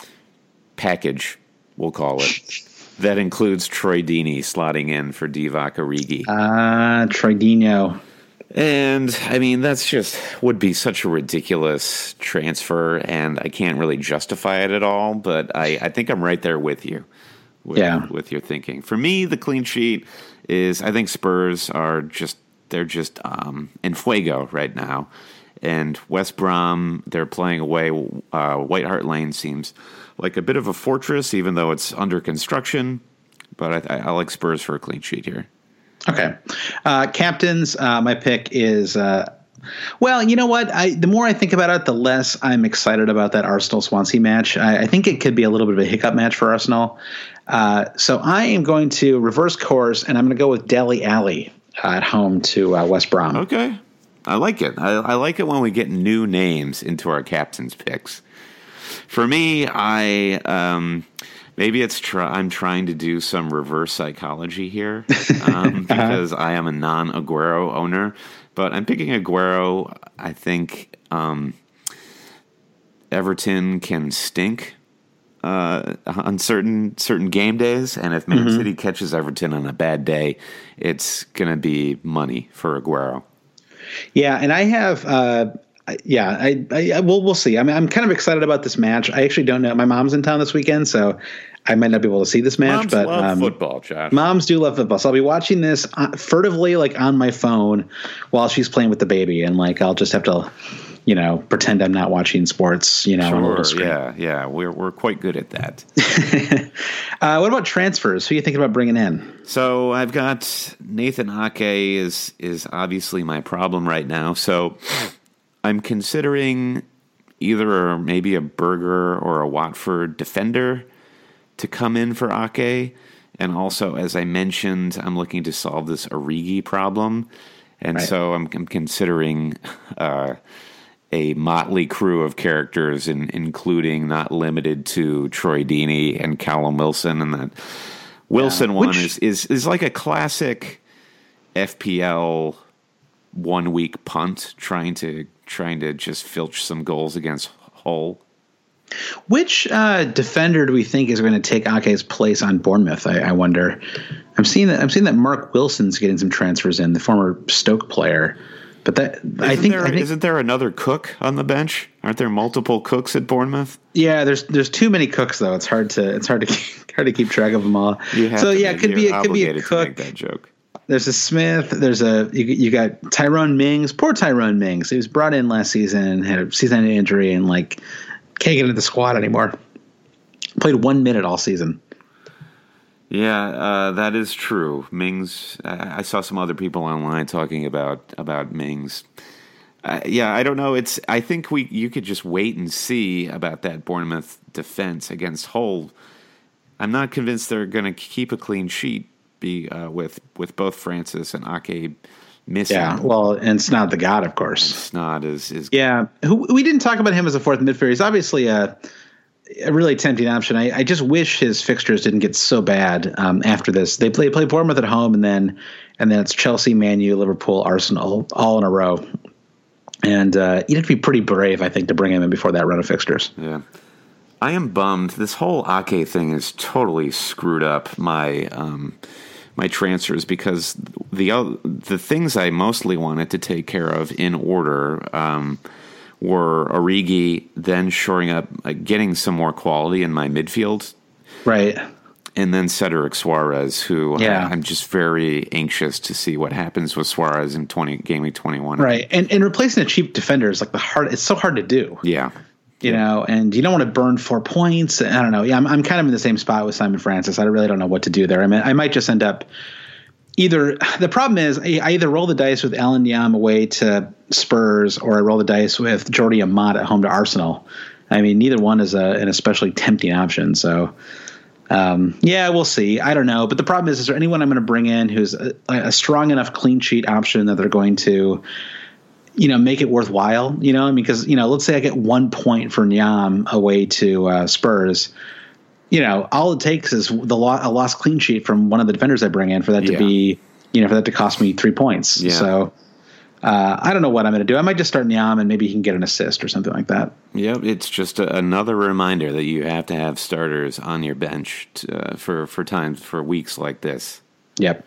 package, we'll call it, that includes Troy Deeney slotting in for Divock Origi. Ah, uh, Tridino. And, I mean, that's just would be such a ridiculous transfer, and I can't really justify it at all, but I, I think I'm right there with you. With, Yeah. with your thinking. For me, the clean sheet is I think Spurs are just they're just um, in fuego right now, and West Brom they're playing away. Uh, White Hart Lane seems like a bit of a fortress, even though it's under construction. But I, I like Spurs for a clean sheet here. Okay, uh, captains. Uh, my pick is. Uh, Well, you know what? I the more I think about it, the less I'm excited about that Arsenal Swansea match. I, I think it could be a little bit of a hiccup match for Arsenal. Uh, so I am going to reverse course, and I'm going to go with Dele Alli uh, at home to uh, West Brom. Okay, I like it. I, I like it when we get new names into our captains' picks. For me, I um, maybe it's try, I'm trying to do some reverse psychology here um, because I am a non-Aguero owner. But I'm picking Aguero. I think um, Everton can stink uh, on certain certain game days, and if Man mm-hmm. City catches Everton on a bad day, it's going to be money for Aguero. Yeah, and I have. Uh, yeah, I, I we'll we'll see. I mean, I'm kind of excited about this match. I actually don't know. My mom's in town this weekend, so I might not be able to see this match. Moms but love um, football, Josh. Moms do love football, so I'll be watching this uh, furtively, like on my phone, while she's playing with the baby, and like I'll just have to, you know, pretend I'm not watching sports. You know, sure, on a little screen. yeah, yeah, we're we're quite good at that. uh, what about transfers? Who are you thinking about bringing in? So I've got Nathan Ake is is obviously my problem right now. So I'm considering either maybe a Berger or a Watford defender to come in for Ake. And also, as I mentioned, I'm looking to solve this Origi problem. And right. so I'm, I'm considering uh, a motley crew of characters, in, including not limited to Troy Deeney and Callum Wilson. And that Wilson yeah. one Which, is, is, is like a classic F P L one-week punt trying to trying to just filch some goals against Hull. Which uh, defender do we think is going to take Ake's place on Bournemouth? I, I wonder. I'm seeing that. I'm seeing that Mark Wilson's getting some transfers in, the former Stoke player. But that isn't I think, there, I think isn't there another Cook on the bench? Aren't there multiple Cooks at Bournemouth? Yeah, there's there's too many Cooks though. It's hard to it's hard to keep, hard to keep track of them all. You have so to yeah, it could be it could be a Cook. To make that joke. There's a Smith. There's a you, you got Tyrone Mings. Poor Tyrone Mings. He was brought in last season and had a season-ending injury and like can't get into the squad anymore. Played one minute all season. Yeah, uh, that is true. Mings. I, I saw some other people online talking about about Mings. Uh, yeah, I don't know. It's. I think we you could just wait and see about that Bournemouth defense against Hull. I'm not convinced they're going to keep a clean sheet. Be uh, with with both Francis and Ake missing. Yeah, well, and Snod the God, of course. And Snod is is yeah. Who we didn't talk about him as a fourth midfielder. He's obviously a a really tempting option. I, I just wish his fixtures didn't get so bad um, after this. They play play Bournemouth at home, and then and then it's Chelsea, Man U, Liverpool, Arsenal, all in a row. And uh, you'd have to be pretty brave, I think, to bring him in before that run of fixtures. Yeah. I am bummed. This whole Ake thing has totally screwed up my um, my transfers because the the things I mostly wanted to take care of in order um, were Origi, then shoring up, uh, getting some more quality in my midfield, right, and then Cedric Suarez, who yeah. I, I'm just very anxious to see what happens with Suarez in twenty game week twenty-one. Right, and and replacing a cheap defender is like the hard. It's so hard to do. Yeah. You know, and you don't want to burn four points. I don't know. Yeah, I'm, I'm kind of in the same spot with Simon Francis. I really don't know what to do there. I mean, I might just end up either. The problem is I either roll the dice with Alan Yam away to Spurs, or I roll the dice with Jordi Amat at home to Arsenal. I mean, neither one is a, an especially tempting option. So, um, yeah, we'll see. I don't know. But the problem is, is there anyone I'm going to bring in who's a, a strong enough clean sheet option that they're going to, you know, make it worthwhile, you know, because, you know, let's say I get one point for Nyam away to uh, Spurs, you know, all it takes is the lo- a lost clean sheet from one of the defenders I bring in for that to yeah. be, you know, for that to cost me three points. Yeah. So uh, I don't know what I'm going to do. I might just start Nyam and maybe he can get an assist or something like that. Yep. It's just a, another reminder that you have to have starters on your bench to, uh, for, for times, for weeks like this. Yep.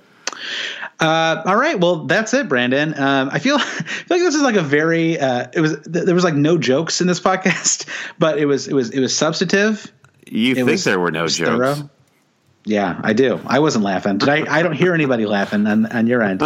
Uh, all right. Well, that's it, Brandon. Um, I feel, I feel like this is like a very, uh, it was, th- there was like no jokes in this podcast, but it was, it was, it was substantive. You it think was, there were no jokes? Thorough. Yeah, I do. I wasn't laughing. Did I, I don't hear anybody laughing on, on your end.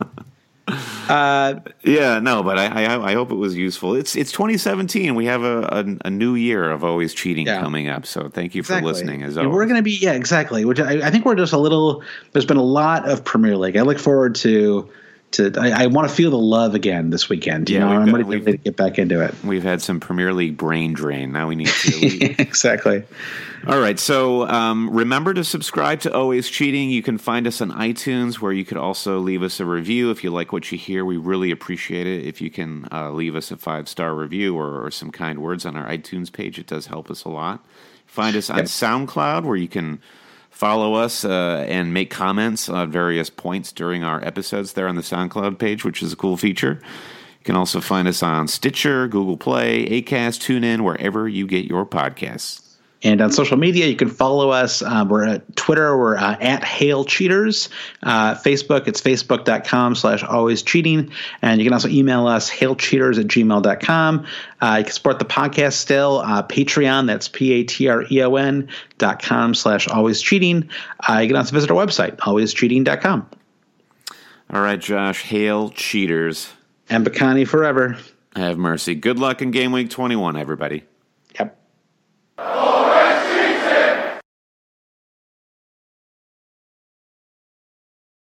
Uh, yeah, no, but I, I I hope it was useful. It's it's twenty seventeen. We have a a, a new year of Always Cheating yeah. coming up. So thank you exactly. for listening. As yeah, always, we're going to be yeah exactly. Which I, I think we're just a little. There's been a lot of Premier League. I look forward to to. I, I want to feel the love again this weekend. You yeah, know, I'm got, ready to get back into it. We've had some Premier League brain drain. Now we need to exactly. All right, so um, remember to subscribe to Always Cheating. You can find us on iTunes, where you could also leave us a review if you like what you hear. We really appreciate it. If you can uh, leave us a five-star review or, or some kind words on our iTunes page, it does help us a lot. Find us on yep. SoundCloud, where you can follow us uh, and make comments on various points during our episodes there on the SoundCloud page, which is a cool feature. You can also find us on Stitcher, Google Play, Acast, TuneIn, wherever you get your podcasts. And on social media, you can follow us. Uh, we're at Twitter. We're uh, at Hail Cheaters. Uh, Facebook, it's facebook.com slash always cheating. And you can also email us, hailcheaters at gmail dot com. Uh, you can support the podcast still. Uh, Patreon, that's P-A-T-R-E-O-N dot com slash always cheating. Uh, you can also visit our website, always cheating dot com. All right, Josh, hail cheaters. And Bacani forever. Have mercy. Good luck in game week twenty-one, everybody.